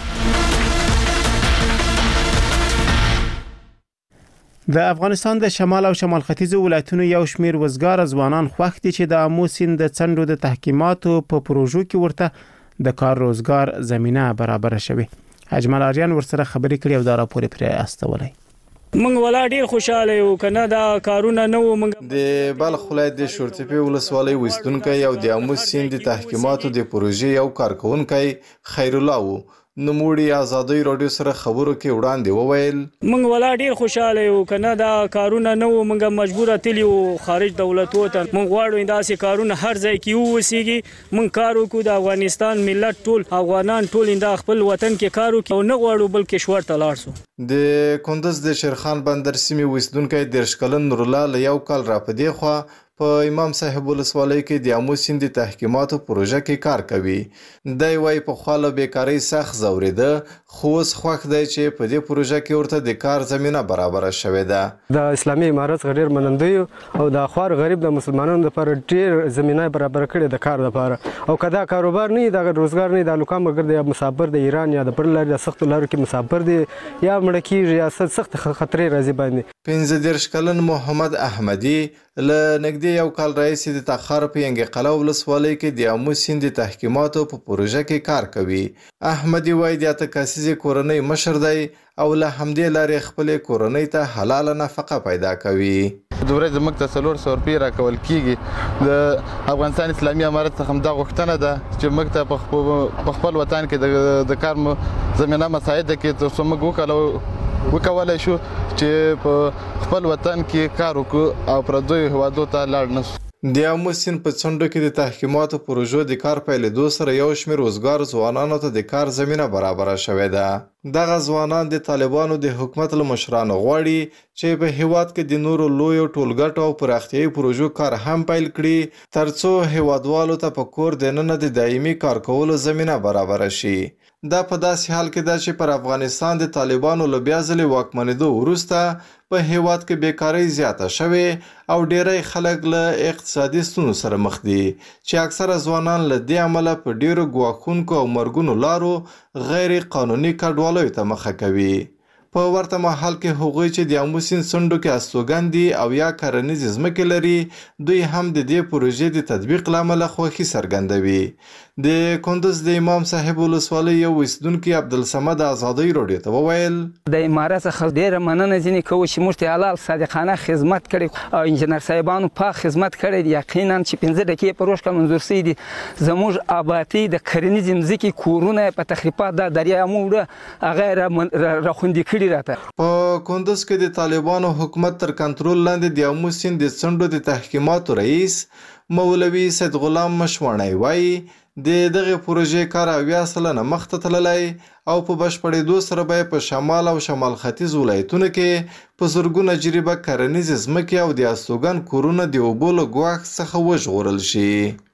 د افغانستان د شمال او شمال ختیځ ولایتونو یو شمیر وزګار ځوانان خوښ دي چې د آمو سیند د څنډو د تحکیماتو په پروژو کې ورته د کار روزګار زمينه برابر شوي. اجمل اریان ورسره خبرې کړې او دا راپور پرې استولای. منګ ولا ډیر خوشاله یو کنه دا کارونه نو منګ د بلخ ولایت د شورتپی ولسوالۍ وستونکو او د آمو سیند د تحکیماتو د پروژې یو کارکونکي خیر الله وو نموړي آزادۍ رادیو سره خبرو کې وړاندې وویل منګ ولا ډیر خوشاله یو کنه دا کارونه نو منګ مجبوره تلی او خارج دولتو ته منګ واړو داسې کارونه هر ځای کې وسیږي منګ کارو کو د افغانستان ملت ټول افغانان ټول د خپل وطن کې کارو کې او نه غواړو بلکې شوړ ته لاړ سو. د کندز د شیرخان بندر سیمې وستونکو د شکلن نور الله له یو کال را پدې خو په امام صاحب ولسوالۍ کې د آمو سیند تحکیماتو پروژه کې کار کوي. دای وای په خاله بیکاری سخت زوریده خو اوس خوښ دی چې په دې پروژه کې ورته د کار زمينه برابر شوه ده. د اسلامي امارت غیر منندوی او د خوار غریب د مسلمانانو لپاره ډیر زمينه برابر کړي د کار لپاره او کدا کاروبار نه د روزګار نه د لوکا مګر د مسافر د ایران یا د بل لارې د سخت لارو کې مسافر دي یا مړ کیږي یا سخت خطرې راځي باندې. پنځه دیرش کلن محمد احمدی ل نګدي یو کال رئیس د تخار په ینګ قلا ولسوالۍ کې د آمو سیند تحکیماتو په پروژه کې کار کوي. احمدی وای د تکاسیز کورنۍ مشر دی او له همدې لارې خپل کورنۍ ته حلاله نفقه پیدا کوي. د ورځې موږ ته څلور سوه روپۍ راکول کېږي. د افغانستان اسلامي امارت څخه همدا غوښتنه ده چې موږ ته په خپل وطن کې د کار زمینه مساعده کړي تر څو موږ وکړو وکولای شو چې په خپل وطن کې کار وکړو او پردیو هیوادو ته لاړ نه شو. د آمو سیند په څنډو کې د تحکیماتو پروژو د کار پیلېدو سره یو شمېر وزګار ځوانانو ته د کار زمینه برابره شوې ده. دغه ځوانان د طالبانو د حکومت له مشرانو غواړي چې په هیواد کې د نورو لویو ټولګټو او پراختیایي پروژو کار هم پیل کړي ترڅو هیوادوالو ته په کور دننه د دایمي کار کولو زمینه برابره شي. دا په داسې حال کې ده چې پر افغانستان د طالبانو له بیا ځلې واکمنېدو وروسته په هیواد کې بیکارۍ زیاته شوې او ډیری خلک له اقتصادي ستونزو سره مخ دي چې اکثره ځوانان له دې امله په ډیرو ګواښونکو او مرګونو لارو غیر قانوني کډوالیو ته مخه کوي. په ورته مهال کې هغوی چې د آمو سیند څنډو کې استوګن دي او یا کرنیزې ځمکې لري دوی هم د دې پروژې د تطبیق له امله خوښي څرګندوي. د کندز د امام صاحب ولسوالۍ یو اوسیدونکي عبدالصمد آزادۍ راډیو ته وویل د امارت څخه ډېره مننه ځینې کوو چې موږ ته حلال صادقانه خدمت کړی او انجینر صاحبانو پاک خدمت کړی دی. یقینا چې پنځه دقیقې په روز کې منظور سوي دي. زموږ آبادي د کرنیزې مځکې کورونه په تخریبات د دریا موړه هغه راخوندي کړي راته. په کندز کې د طالبانو حکومت تر کنټرول لاندې د آمو سیند د څنډو د تحکیماتو رئیس مولوي سید غلام مشوانی وایي د دغه پروژې کار اویا سلنه مخته تللی او په بشپړېدو سره به په شمال او شمال ختیځ ولایتونو کې په زرګونه جریبه کرنیزې ځمکې او د استوګن کورونه د اوبو له ګواښ څخه وژغورل شي.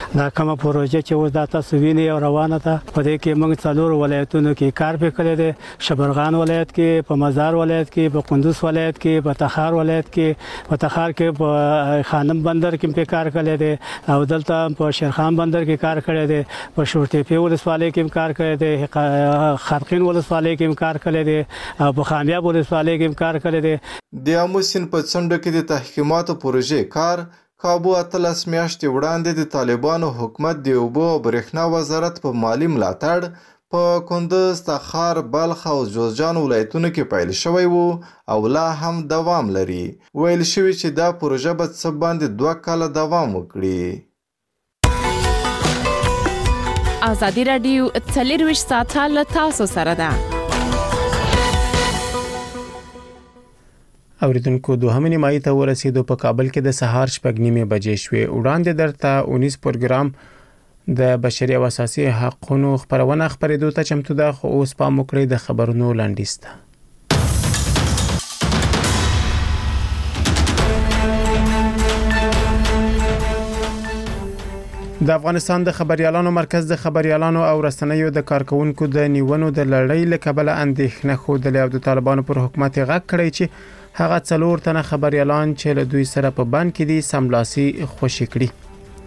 دا کومه پروژه چې اوس د تاسو ویني او روانه ده په دې کې موږ څلور ولایتونو کې کار وکړی دی شبرغان ولایت کې په مزار ولایت کې په کندوز ولایت کې په تخار ولایت کې په تخار کې په خانم بندر کې په کار کړی دی او دلته په شیرخان بندر کې کار کړی دی په شورتي ولسوالۍ کې کار کړی دی خرقین ولسوالۍ کې کار کړی دی او په خامیاب ولسوالۍ کې کار کړی دی د امو سیند په څنډه کې د تحقیقاتو پروژې کار کابو اتلس میاشتې وړاندې د طالبانو حکومت د اوبو او برېښنا وزارت په مالی ملاتړ په کندوز، تخار، بلخ او جوزجان ولایتونو کې پیل شوی وو او لا هم دوام لري. ویل شوی چې دا پروژه به څه باندې دوه کاله دوام وکړي. ازادي راډیو څلرویشت ساعته له تاسو سره ده. اوریدونکو دوهمه نیمایي ته ورسېدو په کابل کې د سهار شپږ نیمې بجې شوې. وړاندې درته اونیس پروګرام د بشري او اساسي حقوقو خبرونه خبرېدو ته چمتو ده خو اوس پام وکړئ د خبرونو لنډیز ته. د افغانستان د خبريالانو مرکز د خبريالانو او رسنیو د کارکونکو د نیونو د لړۍ لکبله اندېښنه خوده له د طالبانو پر حکومت غږ کړی چې هغه څلور تنه خبريالان چې له دوی سره په بند کې دي سملاسي خوشي کړي.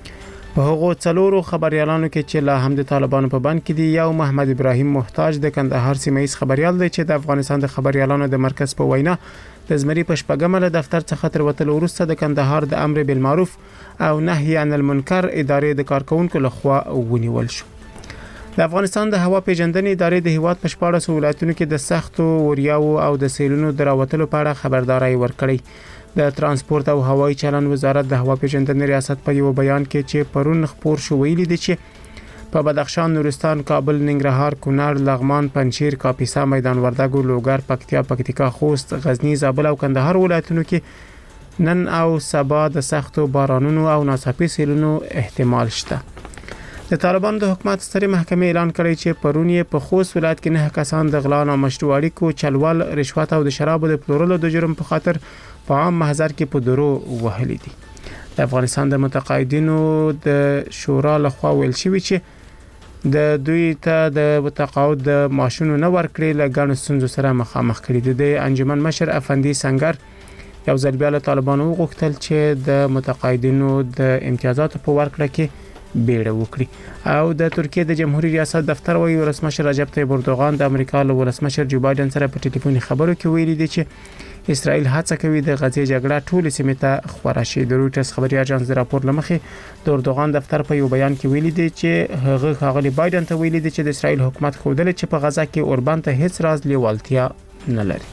په هغو څلورو خبريالانو کې چې لا هم د طالبانو په بند کې دي یو محمد ابراهیم محتاج د کندهار سیمه خبريال دی چې د افغانستان د خبريالانو د مرکز په وینا د زمري په شپږمه له دفتر څخه تر وتلو وروسته د کندهار د امر بالمعروف او نهي عن المنکر ادارې د کارکونکو لخوا ونیول شو. د افغانستان د هوا پیژندنې ادارې د هیواد په شپاړس ولایتونو کې د سختو وریاو او د سیلونو دراوتلو په اړه خبرداري ورکړې. د ترانسپورت او هوایي چلن وزارت د هوا پیژندنې ریاست په یو بیان کې چې پرون خبر شو ویلي دی چې په بدخشان، نورستان، کابل، ننګرهار، کونړ، لغمان، پنجشیر، کاپیسا، میدان وردګ، لوګر، پکتیا، پکتیکا، خوست، غزنی، زابل او کندهار ولایتونو کې نن او سبا د سختو بارانونو او ناڅاپي سیلونو احتمال شته. د طالبانو د حکومت سترې محکمې اعلان کړی چې پرون یې په خوست ولایت کې نه کسان د غلا او مشروع اړیکو چلول، رشوت او د شرابو د پلورلو د جرم په خاطر په عام محضر کې په درو وهلي دي. د افغانستان د متقاعدینو د شورا لخوا ویل شوی چې د دوی ته د تقاعد د معاشونو نه ورکړي لګڼ ستونزو سره مخامخ کړي دي. د انجمن مشر افندي سنگر یو ځل بیا له طالبانو غوښتل چې د متقاعدینو د امتیازاتو په ورکړه کې بیړه وکړي او د ترکیه د جمهوریت ریاست دفتر وایي ولسمشر رجب طیب اردوغان د امریکا له ولسمشر جو بایدن سره په ټلیفوني خبرو کې ویلي دي چې اسرائیل هڅه کوي د غزې جګړه ټول سیمه ته خورا شي. د رویټرز خبري اژانس د راپور لمخې د اردوغان دفتر په یو بیان کې ویلي دي چې هغه ښاغلي بایدن ته ویلي دي چې د اسرائیل حکومت خوده چې په غزا کې اوربان ته هیڅ راز لیوالتیا نه لري.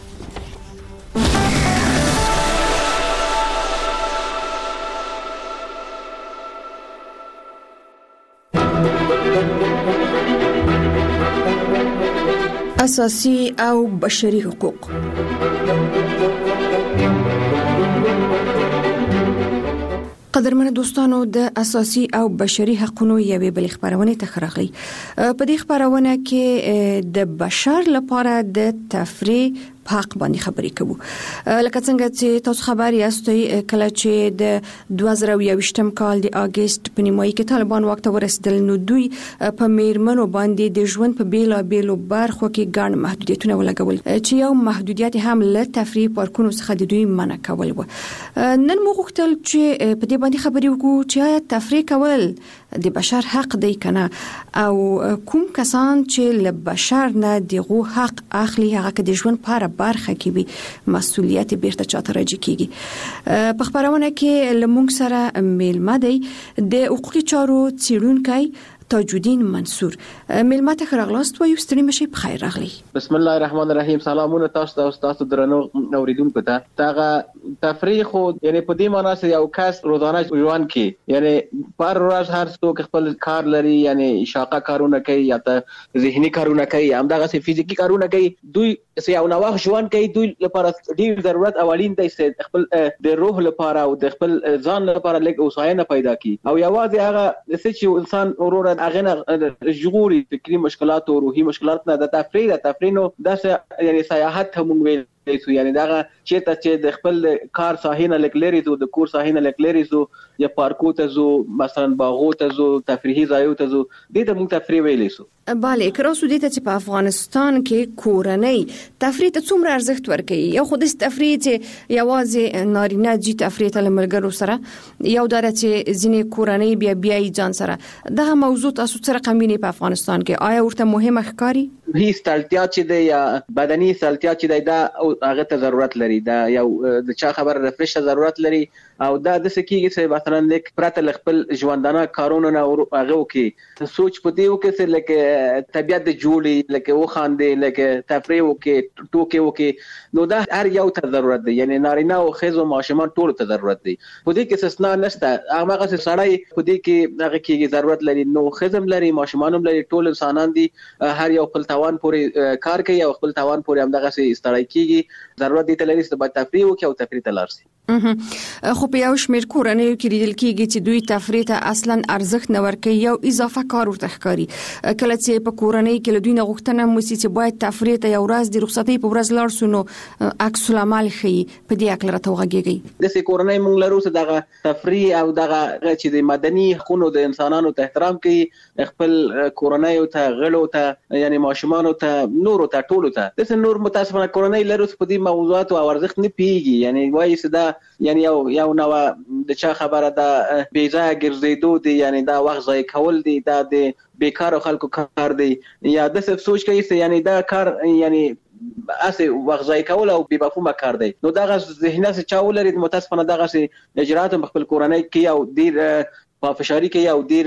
اساسي او بشري حقوق. قدرمن دوستانو د اساسي او بشري حقوقو یوې بل خبرونه ته خراغلي. په دې خبرونه کې د بشر لپاره د تفریح په حق باندې خبرې کوو. لکه څنګه چې تاسو خبر یاستئ کله چې د دوه زره یوویشتم کال د اگست په نیمایي کې طالبان وخت ورسېدل نو دوی په میرمنو باندې د ژوند په بیلا بیلو برخو کې ګڼ محدودیتونه ولګول چې یو محدودیت هم له تفریح پارکونو څخه د دوی منع کول و. نن موږ غوښتل چې په دې باندې خبرې وکړو چې تفریح کول د بشر حق دی کنه او کوم کسان چې له بشر نه دغه حق اخلي هغه د ژوند لپاره برخه کې وي مسؤلیت بیرته چاته راځي کیږي. په خبرونه کې لمونږ سره میلمه دی د حقوقي چارو څیړونکی تاجودین منصور. میلمه ته خراغلاست و یو ستړي مشي په خیر راغلی. بسم الله الرحمن الرحیم. سلامونه تاسو ته او تاسو درنو اوریدونکو ته. تاغه تفریح خو یعنی په دې معنی چې یو کس روزانه ژوند کې یعنی پر ورځ هر څوک خپل کار لري یعنی شاقه کارونه کوي یا ته ذهني کارونه کوي هم دغه سي فزیکی کارونه کوي. دوی سي یو نوښت ژوند کوي. دوی لپاره ډیر ضرورت اولین دی چې خپل د روح لپاره او د خپل ځان لپاره لږ اوساینه پیدا کړي او یوازې هغه چې انسان اورور اغه جغوري فکری مشکلات او روحي مشکلات نه د تفریح د تفریح نو د یعنی سیاحت هم ویل سو یعنی دا چې ته د خپل کار ساحینه لکلری زو د کور ساحینه لکلری زو یا پارکو ته زو مثلا باغو ته زو تفریحي ځایو ته زو د دې موږ تفریح ویلې سو. bale کراسو دې ته چې په افغانستان کې کورنۍ تفریح ته څومره ارزښت ورکوي یو خو د تفریح چې یوازې نارینه جی تفریح ته ملګرو سره یو دره چې ځینې کورنۍ بیا بیا ځان سره دا موضوع تاسو سره قمینه په افغانستان کې آیا ورته مهمه ښکاری هیڅ تلتیا چې دی یا بدني تلتیا چې دی دا هغه ته ضرورت لري دا یو د چا خبر رفرش ضرورت لري او دا د سکیږي چې مثلا لیک پرته خپل ژوندانه کارونه نه هغه وکي سوچ پدې وکي چې لکه طبيعت د جوړي لکه وخاندې لکه تفریح وکي ټوکي وکي نو دا هر یو ته ضرورت دی یعنی نارینه او خزو ماشومان ټول ته ضرورت دی پدې کې استثناء نشته هغه څه سړی پدې کې هغه کې ضرورت لري نو خزم لري ماشومان لري ټول انسانان دي هر یو خپل توان پورې کار کوي او خپل توان پورې هم دغه سي استړی کیږي ضرورت دي ته لري چې تفریح وکي او تفریح ته لارسي. خو په یو شمېر کورنۍ کې لیدل کېږي چې دوی تفریح ته اصلا ارزښت نه ورکوي یو اضافه کار ورته ښکاري کله چې په کورنۍ کې له دوی نه غوښتنه وشي چې باید تفریح ته یو ورځ د رخصتۍ په ورځ لاړ شو نو عکس العمل ښیي په دې اړه راته وغږیږي د سې کورنۍ مونږ لرو چې دغه تفریح او دغه چې د مدني حقوقو د انسانانو ته احترام کوي خپل کورنۍ ته غړو ته یعنی ماشومان ته نور ته ټول ته د سې نور متاسفانه کورنۍ لرو په دې موضوعات او ارزښت نه پیږي یعنی وایي چې دا یعنی یو یو نو د چا خبره دا بیځای ګرځېدو دي یعنی دا وخت ضایع کول دي دا د بیکارو خلکو کار دی یا د څه سوچ کوي چې یعنی دا کار یعنی اسه وخت ضایع کول او بې مفهومه کار دی نو دا غو ذهنه چې چا ولري متاسفانه دا غو اجرات خپل کورنۍ کې او ډیر په فشاری کې او ډیر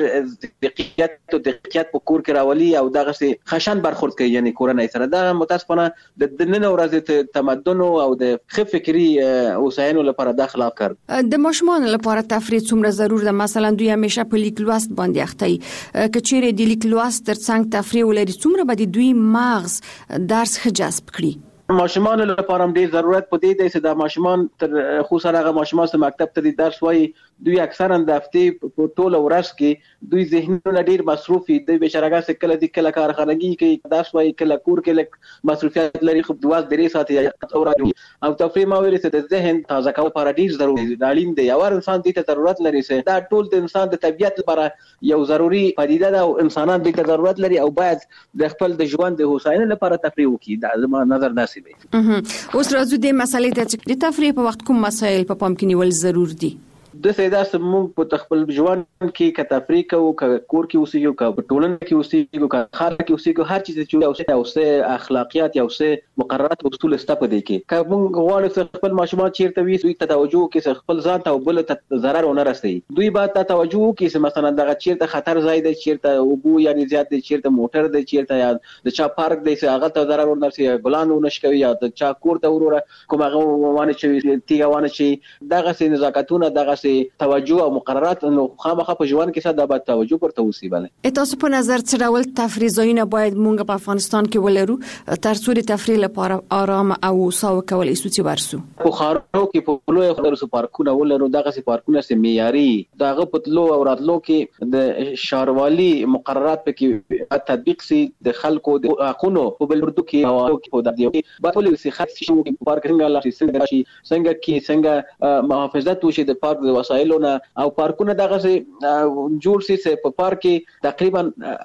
دقیقیت او دقیقیت په کور کې راولي او دغه سي خشن برخورد کوي یعنی کورنۍ سره دا متاسفانه د نن ورځ تمدن او د خف فکری اوساینو لپاره د خلاف کار د ماشومان لپاره تفریح څومره ضرور ده مثلا دوی همیشه په لیک لوست باندې اخته کچېره د لیک لوست ترڅنګ تفریح ولري څومره به دوی مغز درس جذب کړي ماشومان لپاره هم ډیر ضرورت پدې دی چې د ماشومان تر خو سره هغه ماشومان چې مکتب ته درس وایي دوی اکثرا د هفتې په ټوله ورځ کې دوی ذهنونه ډیر مصروف دي د بشرګه څخه کله د کله کارخانګي کې درس وایي کله کور کې لک مصروفیت لري خو دواز درې ساعت یا اورادي او تفریح ما ویل چې د ذهن تازه کول لپاره ډیر ضروري دی اړین دی یو انسان دې ته ضرورت لري چې دا ټول د انسان د طبيعت لپاره یو ضروري پدیده ده او انسانان دې ته ضرورت لري او باید د خپل د ژوند د هوساینې لپاره تفریح وکړي دا زما نظر داسې دی. اوس راځو د مسالې ته چې د تفریح په وخت کوم مسایل په پام کې نیول ضرور دي د سیدا سمون په خپل ژوند کې ک تفریح کو ک کور کې اوسېږي ک په ټولنه کې اوسېږي ک خار کې اوسېږي هر چیز چې او څه اخلاقیات او څه مقررات او اصول سته په دې کې ک موږ غواړو چې خپل ماشومان چیرته وي دوی ته توجه کې خپل ځان ته بل ته ضرر ونه رسي دوی باید ته توجه کې چې مثلا دغه چیرته خطر ځای دی چیرته وبو یعنی زیات دی چیرته موټر دی چیرته یا د چا پارک دی چې هغه ته ضرر ونه رسي ګلان ونه شکوي یا د چا کور ته وروره کوم هغه وانه چې تیګوانه چې دغه سي نزاکتونه دغه سي توجه او مقررات نو خامخا په ژوند کې څه د باید توجه ورته وسی بله تاسو په نظر څه ډول تفریح ځایونه باید مونږ په افغانستان کې ولرو تر څو د تفریح لپاره آرام او ساو کولای شو چې ورسو په خارو کې په لوی خلرو پارکونه ولرو دغه سي پارکونه سي معیاري دغه پتلو او راتلو کې د شاروالي مقررات په کې تطبیق سي د خلکو د حقوقو په بلوردو کې او په دغه کې په ټول سي خاص شي پارکینګ الله سي څنګه کې څنګه محافظت وشي د پارک د وسایلو او پارکونه دغه سي جوړ سي په پارک کې تقریبا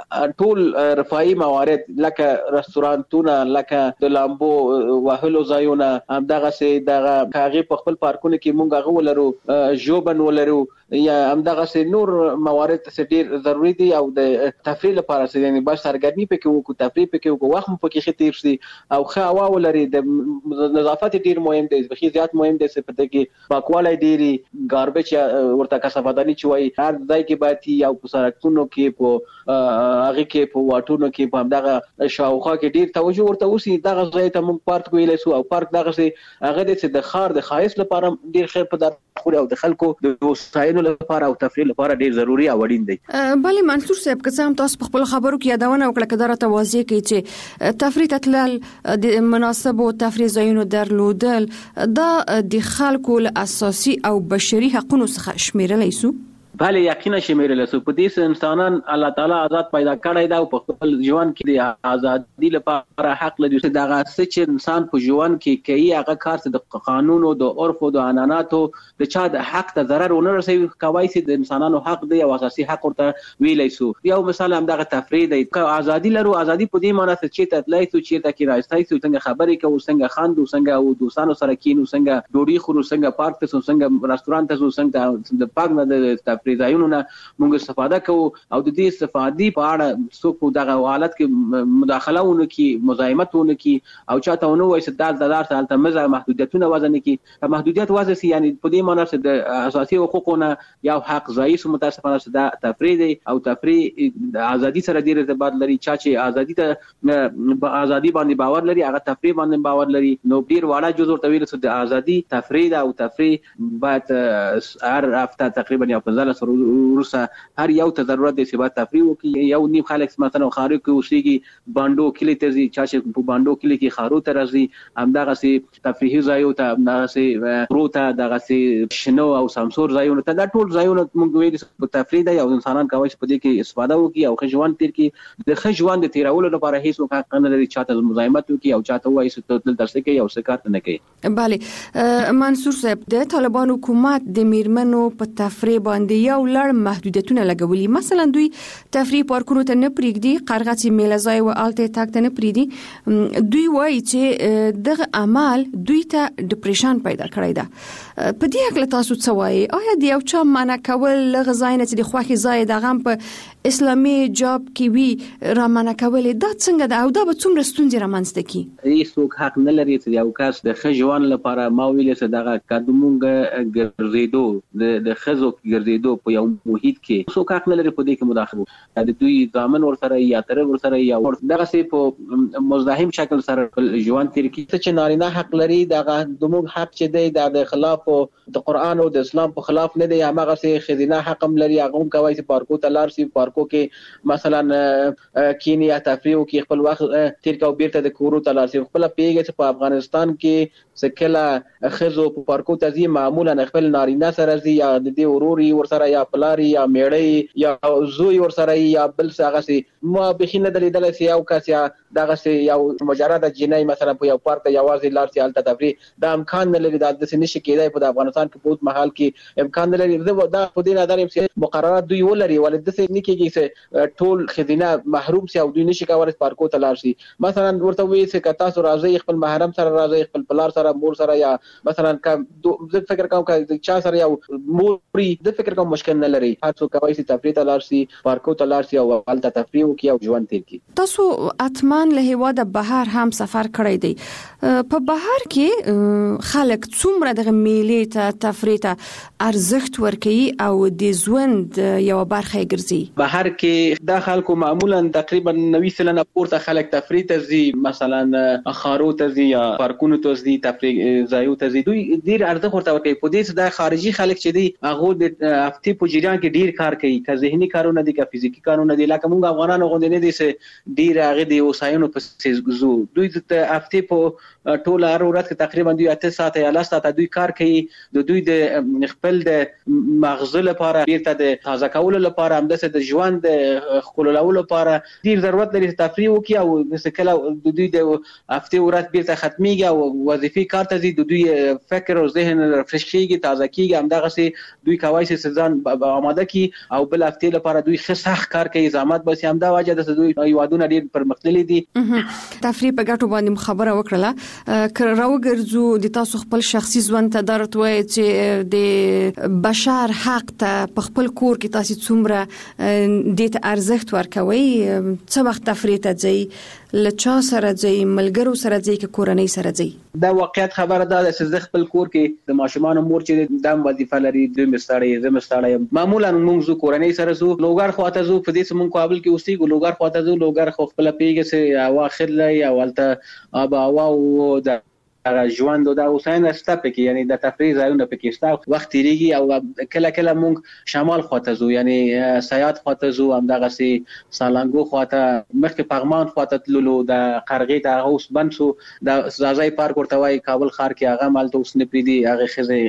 ټول رفاهي موارد لکه رستورانتونه لکه د لامبو وهلو ځایونه هم دغه سي دغه هغه په خپل پارکونه کې مونږ غو ولرو جوبن ولرو یا هم دغه سي نور موارد څه ډیر ضروری دي او د تفریح لپاره سي یعنی بس سرګرمي پکې وکړو تفریح پکې وکړو وخت پکې خطیر شي او خو هوا ولري د نظافت ډیر مهم دي بخي زیات مهم دي چې پته کې پاکوالی ډیری ګاربیج ورته کثافداني چوي هر ځای کې باید یو په سرکونو کې په هغه کې په واټونو کې په دغه شاوخوا کې ډیر توجه ورته وسی دغه ځای ته موږ پارک ویلې سو او پارک دغه سي هغه د خار د خایس لپاره ډیر خیر په خو او د خلکو د وسایلو لپاره او تفریح لپاره ډیر ضروری او اړین دی. بلې منصور صاحب که څه هم تاسو په خپل خبرو کې یادونه وکړه کله راته واضح کړئ چې تفریح تتلل د مناسب او تفریح ځایونو درلودل دا د خلکو له اساسي او بشري حقوقو څخه شمیرلای شو. بله یقینا شمیرل سو په دې انسانان الله تعالی آزاد پیدا کړی دا په خپل ژوند کې د ازادي لپاره حق لري دا غاڅ چې انسان په ژوند کې کوي هغه کار چې د قانون او د عرف او د عنعناتو د چا د حق ته ضرر ونه رسوي کوي چې د انسانانو حق دی او اساسي حق ورته ویلای سو یو مثال هم دغه تفرید دی ازادي لرو ازادي په دې معنی چې ته تلای سو چې ته کې راځي سو څنګه خبرې کوو څنګه خاندو څنګه او دوستانو سره کینو څنګه ډوډۍ خورو څنګه پارک ته څنګه رستورانت ته څنګه د پاک نه د پریزایونو نه موږ استفاده کوو او د دې استفادې په اړه څوک دغه حالت کې مداخله ونه کی مزاحمت ونه کی او چاته ونه وایي چې د دلار سره مزه محدودیتونه وزن کی محدودیت وزن سي یعنی په دې معنی چې د اساسي حقوقونه یو حق ضعیف متاسفانه چې د تفرید او تفرید د ازادي سره ډیر ارتباط لري چا چې ازادي ته ازادي باندې باور لري هغه تفرید باندې باور لري نو ډیر واړه جزء ورته ویل چې د ازادي تفرید او تفرید باید هر هفته تقریبا یا پنځه سره ورسره هر یو ته ضرورت دی چې باید تفریح وکړي یو نیم خلک مثلا خارج کې اوسېږي باندو کلی ته ځي چا چې په باندو کلی کې خارو ته راځي همدغه سي تفریحي ځایو ته همدغه سي پروته دغه سي شنو او سمسور ځایونه ته دا ټول ځایونه موږ ویل په تفریح دی او انسانان کوي چې په دې کې استفاده وکړي او خجوان تیر کې د خجوان د تیرولو لپاره هیڅ حق نه لري چاته مزاحمت وکړي او چاته وایي چې تل درس کوي او سکات نه کوي. بله منصور صاحب د طالبان حکومت د میرمنو په تفریح باندې یو لړ محدودیتونه لګولي مثلا دوی تفریح پارکونو ته نه پریږدي قرغڅ میلځای او الته تاک ته نه پریږدي دوی وایي چې دغه عمل دوی ته ډیپریشن پیدا کړی دا په دې حق له تاسو څه وایي آیا د یو چا معنا کول لغه ځای نه چې د خوخي ځای د غم په اسلامي جاب کې وی را معنا کول دا څنګه دا او دا به څومره ستونزې رامنځته کی هیڅوک حق نه لري چې یو کس د خجوان لپاره ما ویل چې دغه قدمونګ ګرځیدو د خزو ګرځیدو په یو محیط کې څوک حق نه لري په دې کې مداخله د دوی ځامن ورسره یا تر ورسره یا دغه سي په مزاحم شکل سره ژوند تیر کی چې نارینه حق لري دغه د موږ حق چې دی د خلاف د قران او د اسلام په خلاف نه دی هغه سي خزینه حق هم لري هغه هم کوي چې پارکو ته لار سي پارکو کې مثلا کینیا تفریح کې خپل وخت تیر کا بیرته د کورو ته لار سي خپل پیګه چې په افغانستان کې سکله خزو په پارکو ته ځي معمولا خپل نارینه سره ځي یا د دې وروري ورسره یا پلاری یا میړی یا زوی ورسره یا بل څه غسي ما بخینه د لیدل سي او کس یا دغه سي یو مجرد جنای مثلا په یو پارک ته یوازې لار سي الته تفریح دا امکان نه لري دا د سنشي کېدای په افغانستان کې په محل کې امکان نه لري دا په دې نظر چې مقررات دوی ولري ولې د څه نکېږي چې ټول خزینه محروم سي او دوی نشي کولای پارکو ته لار سي مثلا ورته وي چې کتا سره راځي خپل محرم سره راځي خپل پلار سره مور سره یا مثلا کوم زه فکر کوم چې چا سره یو موري د فکر کوم مشکل نه لري هر څوک کوي چې تفریح ته لار سي پارکو ته لار سي او الته تفریح وکي او ژوند تیر کی تاسو اتمان له هوا د بهر هم سفر کړی دی په بهر کې خلک څومره د میلې ته تفریح ته ارزښت ورکوي او د ژوند یو برخه ګرځي بهر کې د خلکو معمولا تقریبا نوي سلنه پورته خلک تفریح ته ځي مثلا خارو ته ځي یا پارکونو ته ځي تفریح ځایو ته ځي دوی ډیر ارزښت ورته ورکوي په دې چې د خارجي خلک چې دی هغه د هفتې په جریان کې ډیر کار کوي که ذهني کارونه دي که فزیکی کارونه دي لکه موږ افغانانو غوندې نه دي چې ډیر هغه دی وسایونو په زو دوی د هفتې په ټول هر ورځ کې تقریبا دوی اته ساعت یا لس ساعت دوی کار کوي د دوی د خپل د مغز لپاره بیرته د تازه کولو لپاره هم د ژوند د خلولولو لپاره ډیر ضرورت لري تفریح وکړي او مثلا د دوی د هفته ورځ بیرته ختميږي او وظیفي کار ته د دوی فکر او ذهن رفرش کیږي تازه کیږي هم دغه سي دوی کوي چې ځان آماده کی او بل هفته لپاره دوی ښه سخت کار کوي زحمت بس هم دا وجه د دوی یوادونه ډیر پرمختللي دي تفریح په ګټو باندې خبره وکړه کړه راوګرځو د تاسو خپل شخصي ژوند ته درته وایي چې د بشر حق ته په خپل کور کې تاسو څومره د ارزښت ورکوي څه وخت تفریح ته ځي لچا سره ځي ملګرو سره ځي کې کورنۍ سره ځي دا واقعیت خبره ده چې خپل کور کې د ماشومان مور چې د وظیفه لري د مستړی د مستړی معمولا موږ زو کورنۍ سره زو لوګار خواته زو په دې سمون قابل کې اوسې لوګار خواته زو لوګار خو خپل پیګه سي او اخر لای او ولته ابا او د هغه ژوند او د اوساینه ستپ کې یعنی د تفریح ځایونه پکې ستا وخت تیریږي او کله کله مونږ شمال خواته زو یعنی سیاد خواته زو هم دغه سي سالنګو خواته مخکې پغمان خواته تللو د قرغې د اوس بنسو د زازای پارک ورته وای کابل ښار کې هغه مالته اوس نه پریدي هغه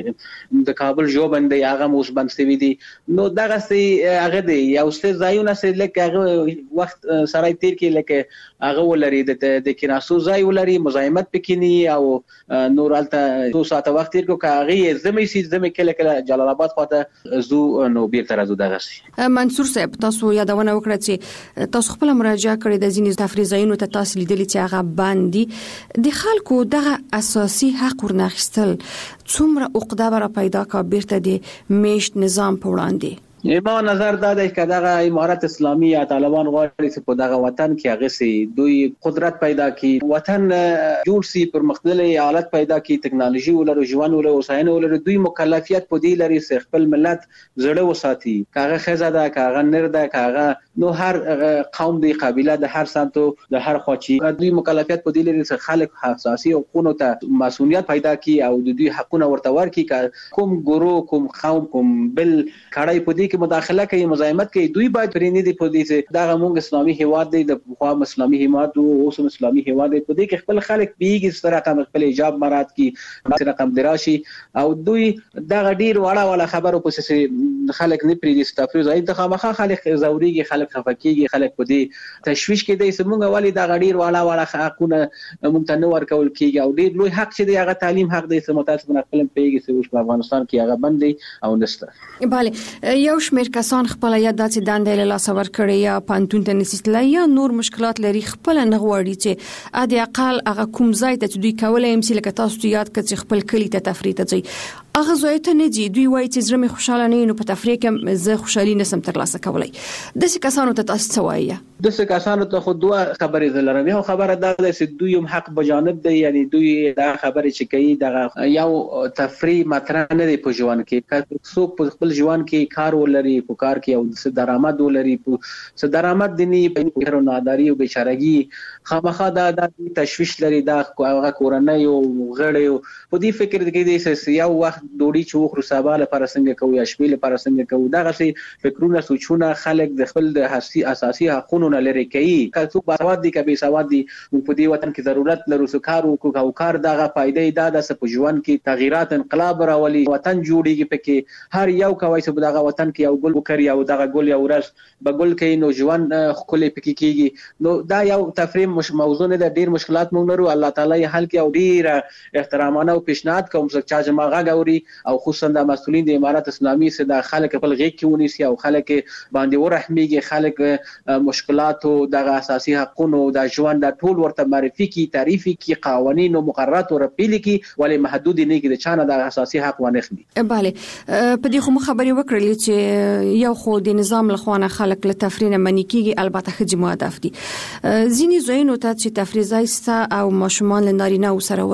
خزه د کابل جو باندې هغه اوس بنسوي دي نو دغه سي هغه دی یو څه ځایونه سي لکه هغه وخت سره تیر کې لکه هغه ولري د کیناسو ځای ولري مزاحمت پکینی او نور الته دو ساعت وخت تیر کو کاغي زمي سي زمي کله کله جلال آباد خواته زو نو بیرته راځو دغه سي منصور صاحب تاسو یادونه وکړه چې تاسو خپل مراجعه کړې د ځینې تفریح ځایونو ته تاسو لیدلې چې هغه باندې د خلکو دغه اساسي حق ورناخستل څومره عقده بر پیدا کا بیرته د میشت نظام په وړاندې ما نظر دا دی چې دغه امارت اسلامي یا طالبان غواړي چې په دغه وطن کې هغه سي دوی قدرت پیدا کړي وطن جوړ سي پرمختللي حالت پیدا کړي ټکنالوژي ولرو ژوند ولرو وساینه ولرو دوی مکلفیت په دې لري چې خپل ملت زړه وساتي کاغه خزه ده کاغه نر ده کاغه نو هر قوم دی قبيله د هر سمتو د هر خواچی دوی مکلفیت په دې لري چې خلک حساسي او قانون ته مسؤلیت پیدا کړي او د دوی حقونه ورته ورکړي کوم ګورو کوم قوم کوم بل کړای په دې مداخله کوي مزاحمت کوي دوی باید پرېنې دي په دې چې دا موږ اسلامي هیواد دی د خوا اسلامي هیواد او اوس اسلامي هیواد دی په دې کې خپل خلک بیګ سره رقم خپل ایجاب مراد کی رقم دراشي او دوی دا ډیر وړه وړه خبرو په څه خلک نه پرې دي ستافي زای د خامخا خلک زوريږي خلک خفکیږي خلک په دې تشويش کې دي چې موږ والی دا ډیر وړه وړه حقونه موږ ته نو ورکول کیږي او ډیر لوی حق چې دی هغه تعلیم حق دی چې متاسفانه خپل پیږي چې اوس په افغانستان کې هغه بندي او نشته bale یو شمېر کسان خپل یا داسې دندې له لاس ور کړی یا پانتون ته نسیتل یا نور مشکلات لري خپل نه غواړي چې ا دې اقل هغه کوم ځای ته دوی کولای هم سي لکه تاسو یاد کړئ خپل کلی ته تفریح ته ځي هغه ځای ته نه دي دوی وایي چې زړه مې خوشاله نه نو په تفریح کې زه خوشالي نسم تر لاسه کولای د څه کسانو ته تاسو څوایي د څه کسانو ته خو دوه خبرې لرم یو خبره دا ده چې دوی هم حق بجانب دی یعنی دوی دا خبرې چې کوي دا یو تفریح مطرح نه دی په ژوند کې څوک په خپل ژوند کې کار ولري په کار کې او څه درآمد ولري څه درآمد دي نه په ناداری او بیچارهګي خامخا دا د تشويش لري دا هغه کورنۍ او غړي په دې فکر کې دي چې یو وخت ډوډۍ چې وخورو سبا لپاره څنګه کوو یا شپې لپاره څنګه کوو دا غسي فکرونه سوچونه خلک د خپل د اساسي حقوقو نه لري کوي کله څوک باسواد دي کبي سواد دي په دې وطن کې ضرورت لرو چې کار وکړو او کار دغه فائدې دا د په ژوند کې تغیرات انقلاب راولي وطن جوړیږي پکې هر یو کوي چې دغه وطن کې یو ګل وکړي او دغه ګل یو ورځ بګل کوي نو ژوند خپل پکې کیږي نو دا یو تفریم مش موضوع نه د ډیر مشکلات مونږ لرو الله تعالی حل کوي او ډیر احترامانه او پیشنهاد کوم چې چا جماغه غوري او خصوصا د مسؤلین د امارت اسلامي سره د خلک په غیږ کې ونیسي او خلک باندې ورحميږي خلک مشکلات او د اساسي حقوقو د ژوند د ټول ورته معرفي کی تعریفي کی قوانين او مقررات او رپیل کی ولې محدود نه کی د چانه د اساسي حق ونه خني bale په دې خو خبرې وکړلې چې یو خو د نظام لخوانه خلک له تفرینه منی کیږي البته خځې مهدف دي ځینې زوینو ته چې تفریح زایسته او ماشومان له نارینه او سره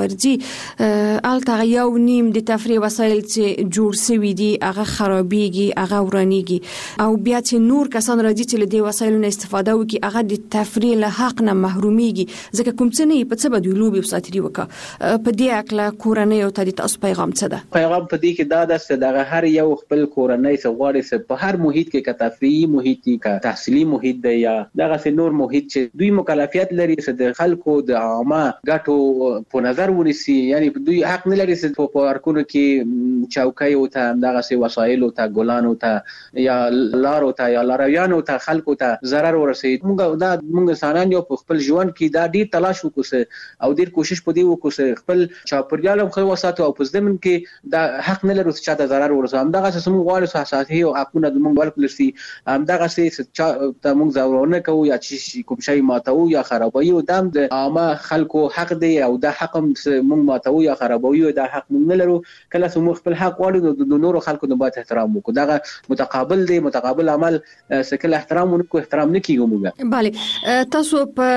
ورځي الته یو نیم د تفریح وسایل چې جوړ شوی دي هغه خرابېږي هغه ورانېږي او بیا چې نور کسان راځي چې له دې وسایلو نه استفاده وکړي هغه د تفریح له حق نه محرومېږي ځکه کوم څه نه په څه به دوی لوبې وساتري وکړه په دې اکله کورنۍ او ته د تاسو پیغام څه ده پیغام په دې کې دا ده چې دغه هر یو خپل کورنۍ څخه غواړي چې په هر محیط کې کا تفریحي محیط کې کا تحصیلي محیط دی یا دغه نور محیط چې دوی مکلفیت لري چې د خلکو د عامه ګټو په نظر ونیسي یعنی دوی حق نه لري چې په پارکونو کې چوکۍ او ته دغه سي وسایل او ته ګلان او ته یا لار او ته یا لارویان او ته خلکو ته zarar ورسي موږ دا موږ انسانان یو په خپل ژوند کې دا ډیر تلاش وکړو او ډیر کوشش پدې وکړو خپل چاپریال خو وساتو او په ځمن کې دا حق نه لري چې چاته zarar ورسي هم دغه څه موږ غواړو اساسي او حقونه موږ ورکړل سي هم دغه څه چې موږ ضرورونه کوو یا چې کوم شی ماتو یا خرابوي او دم د عامه خلکو حق دی او دا حق موږ ماتو یا خرابوي دا حق موږ نه لرو کله چې موږ خپل حق غواړو د نورو خلکو د باید احترام وکړو دا متقابل دی متقابل عمل سکل احترام ونکو احترام نکیږو موږ bale تاسو په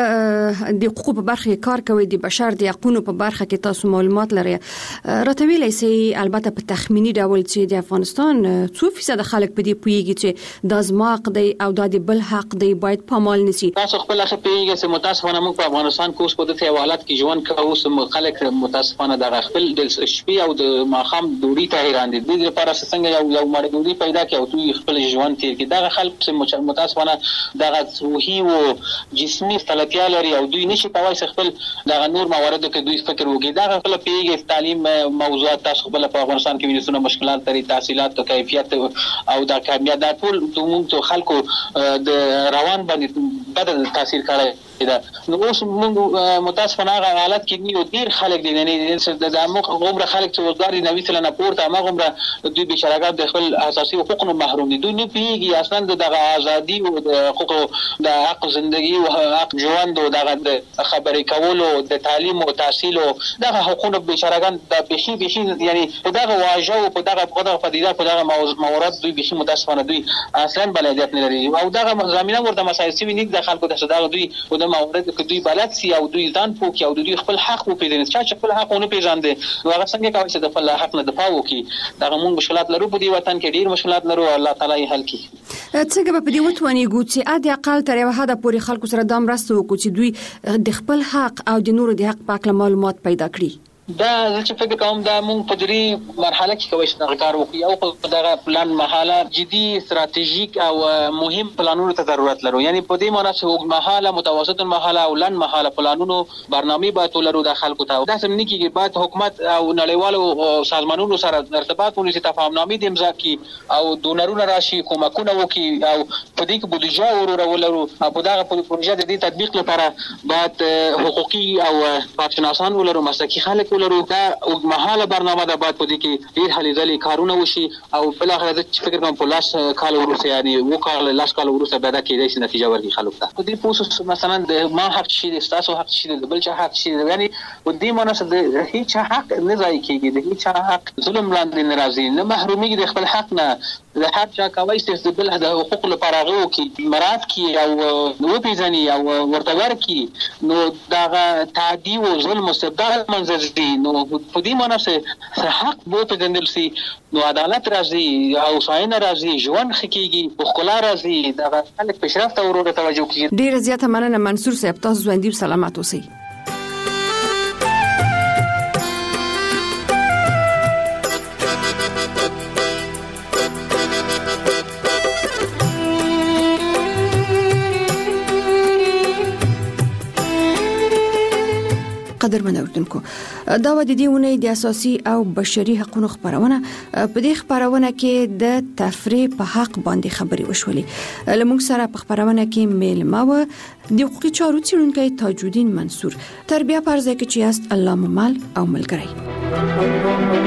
د حقوقو په برخه کې کار کوي د بشر د حقوقو په برخه کې تاسو معلومات لري راته ویلای سي البته په تخمینی ډول چې د افغانستان څو فیصد خلک په دې پویږي چې د ازماق دی او د بل حق دی باید پامال نشي تاسو خپل خپل پیږي چې متاسفانه موږ په افغانستان کې اوس په دې حوالات کې ژوند کوو سم خلک متاسفانه د خپل د شپې او د ماخام دوړي ته حیران دي د دې لپاره څنګه یو یو مړ دوړي پیدا کړي او دوی خپل ژوند تیر کړي دا خلک چې متاسفانه د روحي او جسمي ستړیا لري او دوی نشي کولای خپل د نور موارد کې دوی فکر وکړي دا خپل پیږي تعلیم موضوعات تاسو خپل په افغانستان کې وینئ څونه مشکلات لري تحصیلات او کیفیت او د کامیابی ټول موږ خلکو د روان باندې بد تاثیر کوي دا نو اوس موږ متاسفانه حالت کې نیو ډیر خلک دي نه د زموږ عمر خلک چې وزګاری نوي سره نه پورته هغه عمر دوی بشراګات د خپل اساسي حقوقو محروم دي دوی نه پیږي اصلا د ازادي او د حقوقو د حق ژوندۍ او حق ژوند او د خبرې کولو د تعلیم او تحصیل او د حقوقو بشراګان د بشي بشي یعنی په دغه واجو په دغه په دغه پدیده په دغه موارد دوی بشي متاسفانه دوی اصلا بلدیت نه لري او دغه زمينه ورته مسایل سوي نه د خلکو د صداغ دوی او د موارد کې دوی بلد سي او دوی ځان پوکي او دوی خپل حق وپیژني چې خپل حق ونه پیژاندي نو هغه څنګه کوي چې د خپل حق نه دفاع وکړي دا موږ مشکلات لرو په دې وطن کې ډیر مشکلات لرو الله تعالی یې حل کړي څنګه په دې وتوانی ګوتې ا د اقل تر یو حد پورې خلکو سره د مرسته وکړي چې دوی د خپل حق او د نورو د حق په اړه معلومات پیدا کړي دا چې فکر کوم دا موږ په دې مرحله کې کوي چې کار وکړو او په دغه پلان مرحله جدي استراتیژیک او مهم پلانونو ته ضرورت لرو یعنی په دې معنی چې وګ مرحله متوسط مرحله او لن مرحله پلانونو برنامه باید ولرو د خلکو ته دا سم نه کیږي باید حکومت او نړیوالو سازمانونو سره ارتباط ونیسي تفاهمنامې د امضا کی او دونرونه راشي کومکونه وکي او په دې کې بودیجه ورولرو او په دغه پروژه د دې تطبیق لپاره باید حقوقي او کارشناسان ولرو مسلکي خلک ولرو دا اوږدمهاله برنامه ده باید په دې کې ډېر هلې ځلې کارونه وشي او بالاخره زه فکر کوم په لاس کال وروسته یعنی اووه کاله لاس کال وروسته بیا دا کېدای شي نتیجه ورکړي خلکو ته په دې پوه مثلا د ما حق شي د ستاسو حق شي د بل چا حق شي یعنی په دې معنی چې د هیڅ حق نه ځای کېږي د هیڅ حق ظلم لاندې نه راځي نه محرومیږي د خپل حق نه د هر چا کوي چې د بل د حقوق لپاره هغه کوي مراد کی او نو پیژني او ورته ورکی نو دا تعدی او ظلم مستبدل منځ دي نو په دې معنی چې حق بو په دندل سي نو عدالت راځي او ساين راځي ژوند خکېږي بخلا راځي دا خلک پیشرفت او ورو توجه کوي ډیر زیاته مننه منصور صاحب تاسو ژوندۍ سلامات اوسئ قدرمن اوردونکو دا و د دې ونې د اساسي او بشري حقوقو خبرونه په دې خبرونه کې د تفریح په حق باندې خبري وشولې لمونږ سره په خبرونه کې میلمه و د حقوقي چارو څیړونکي تاج الدین منصور تربیه پرځه کې چې است الله ممل او ملګری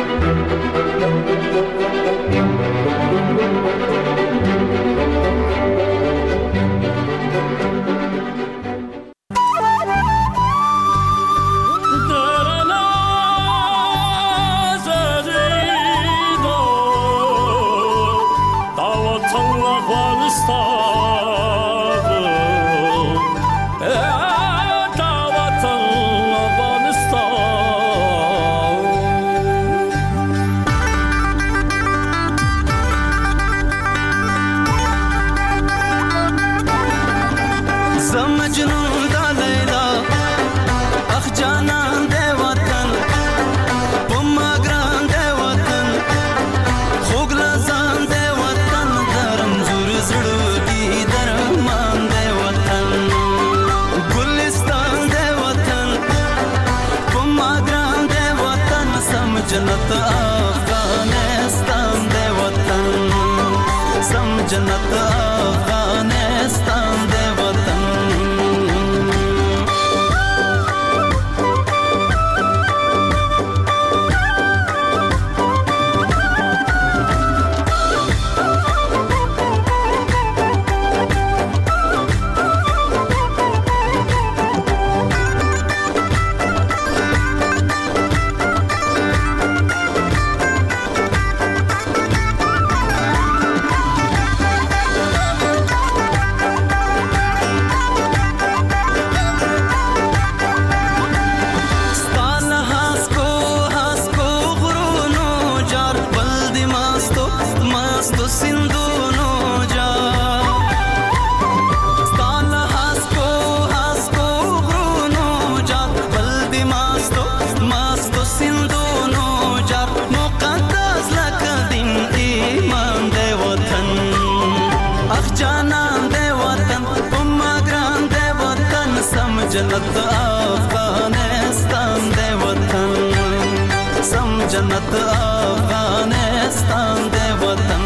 जन्नत अफगानिस्तान दे वतन सम जन्नत अफगानिस्तान दे वतन مستو سندونو جا ستان هاسکو هاسکو غرونو جا بلدی مستو مستو سندونو جا مقدس لکه دین ایمان دی وطن اخ جانان دی وطن اما ګران دی وطن سم جنت افغانستان دی وطن سم جنت افغانستان دی وطن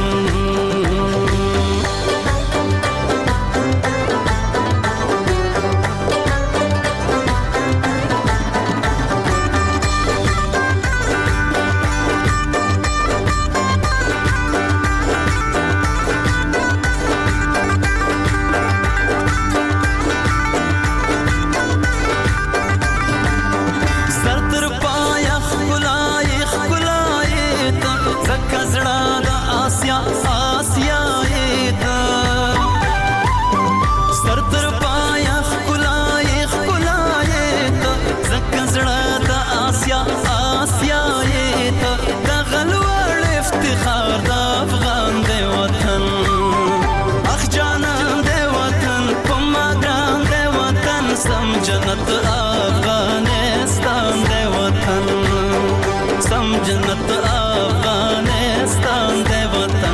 جنت افغانستان دی وطن سم جنت افغانستان دی وطن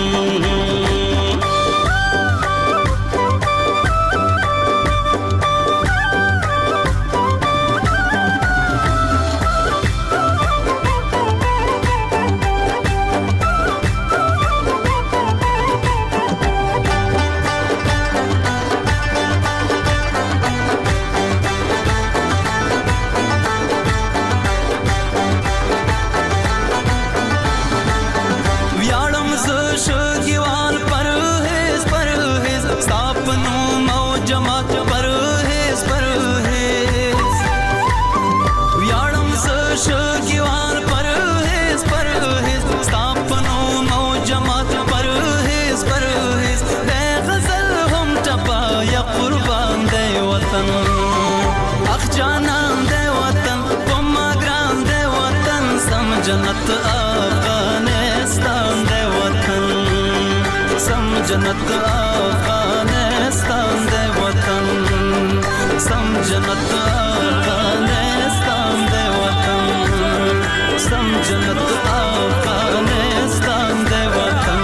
جنت افغانستان دی وطن سم جنت افغانستان دی وطن سم جنت افغانستان دی وطن سم جنت افغانستان دی وطن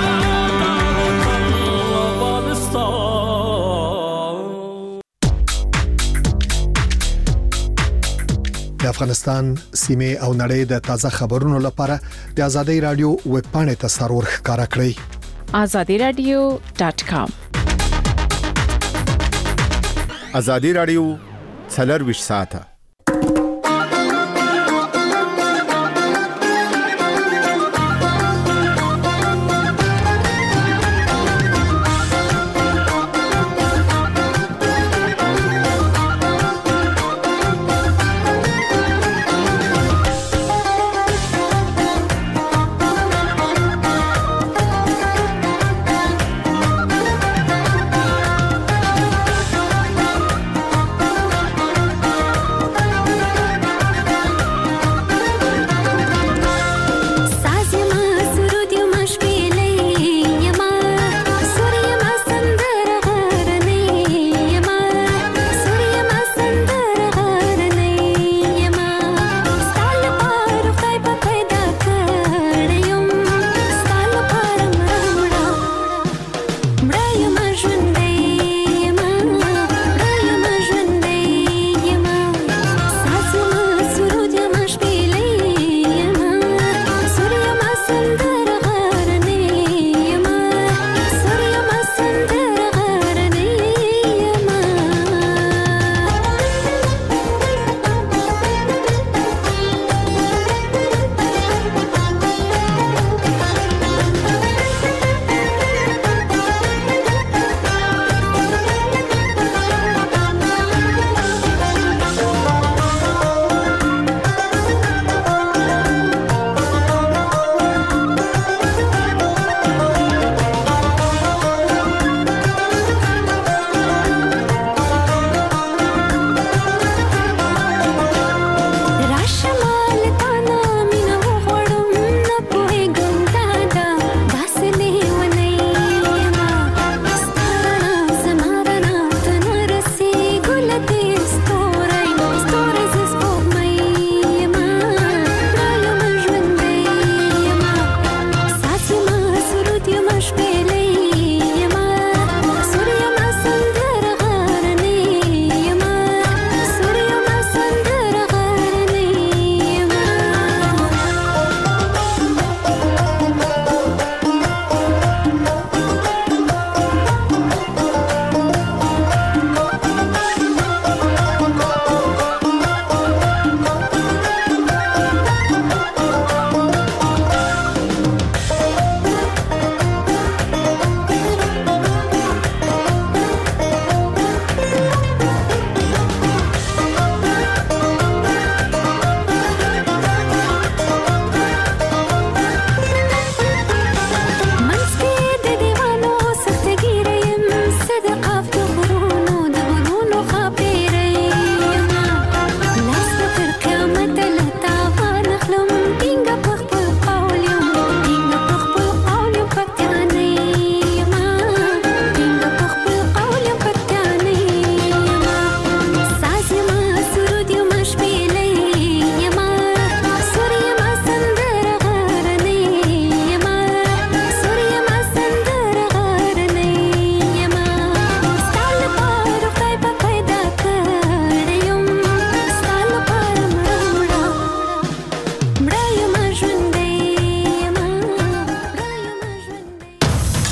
د افغانستان سیمه او نړۍ د تازه خبرونو لپاره د ازادي رادیو ویب پاڼې ته سرور ښکارا کړئ azadi radio dot com ازادي رادیو څلور ویشت ساعته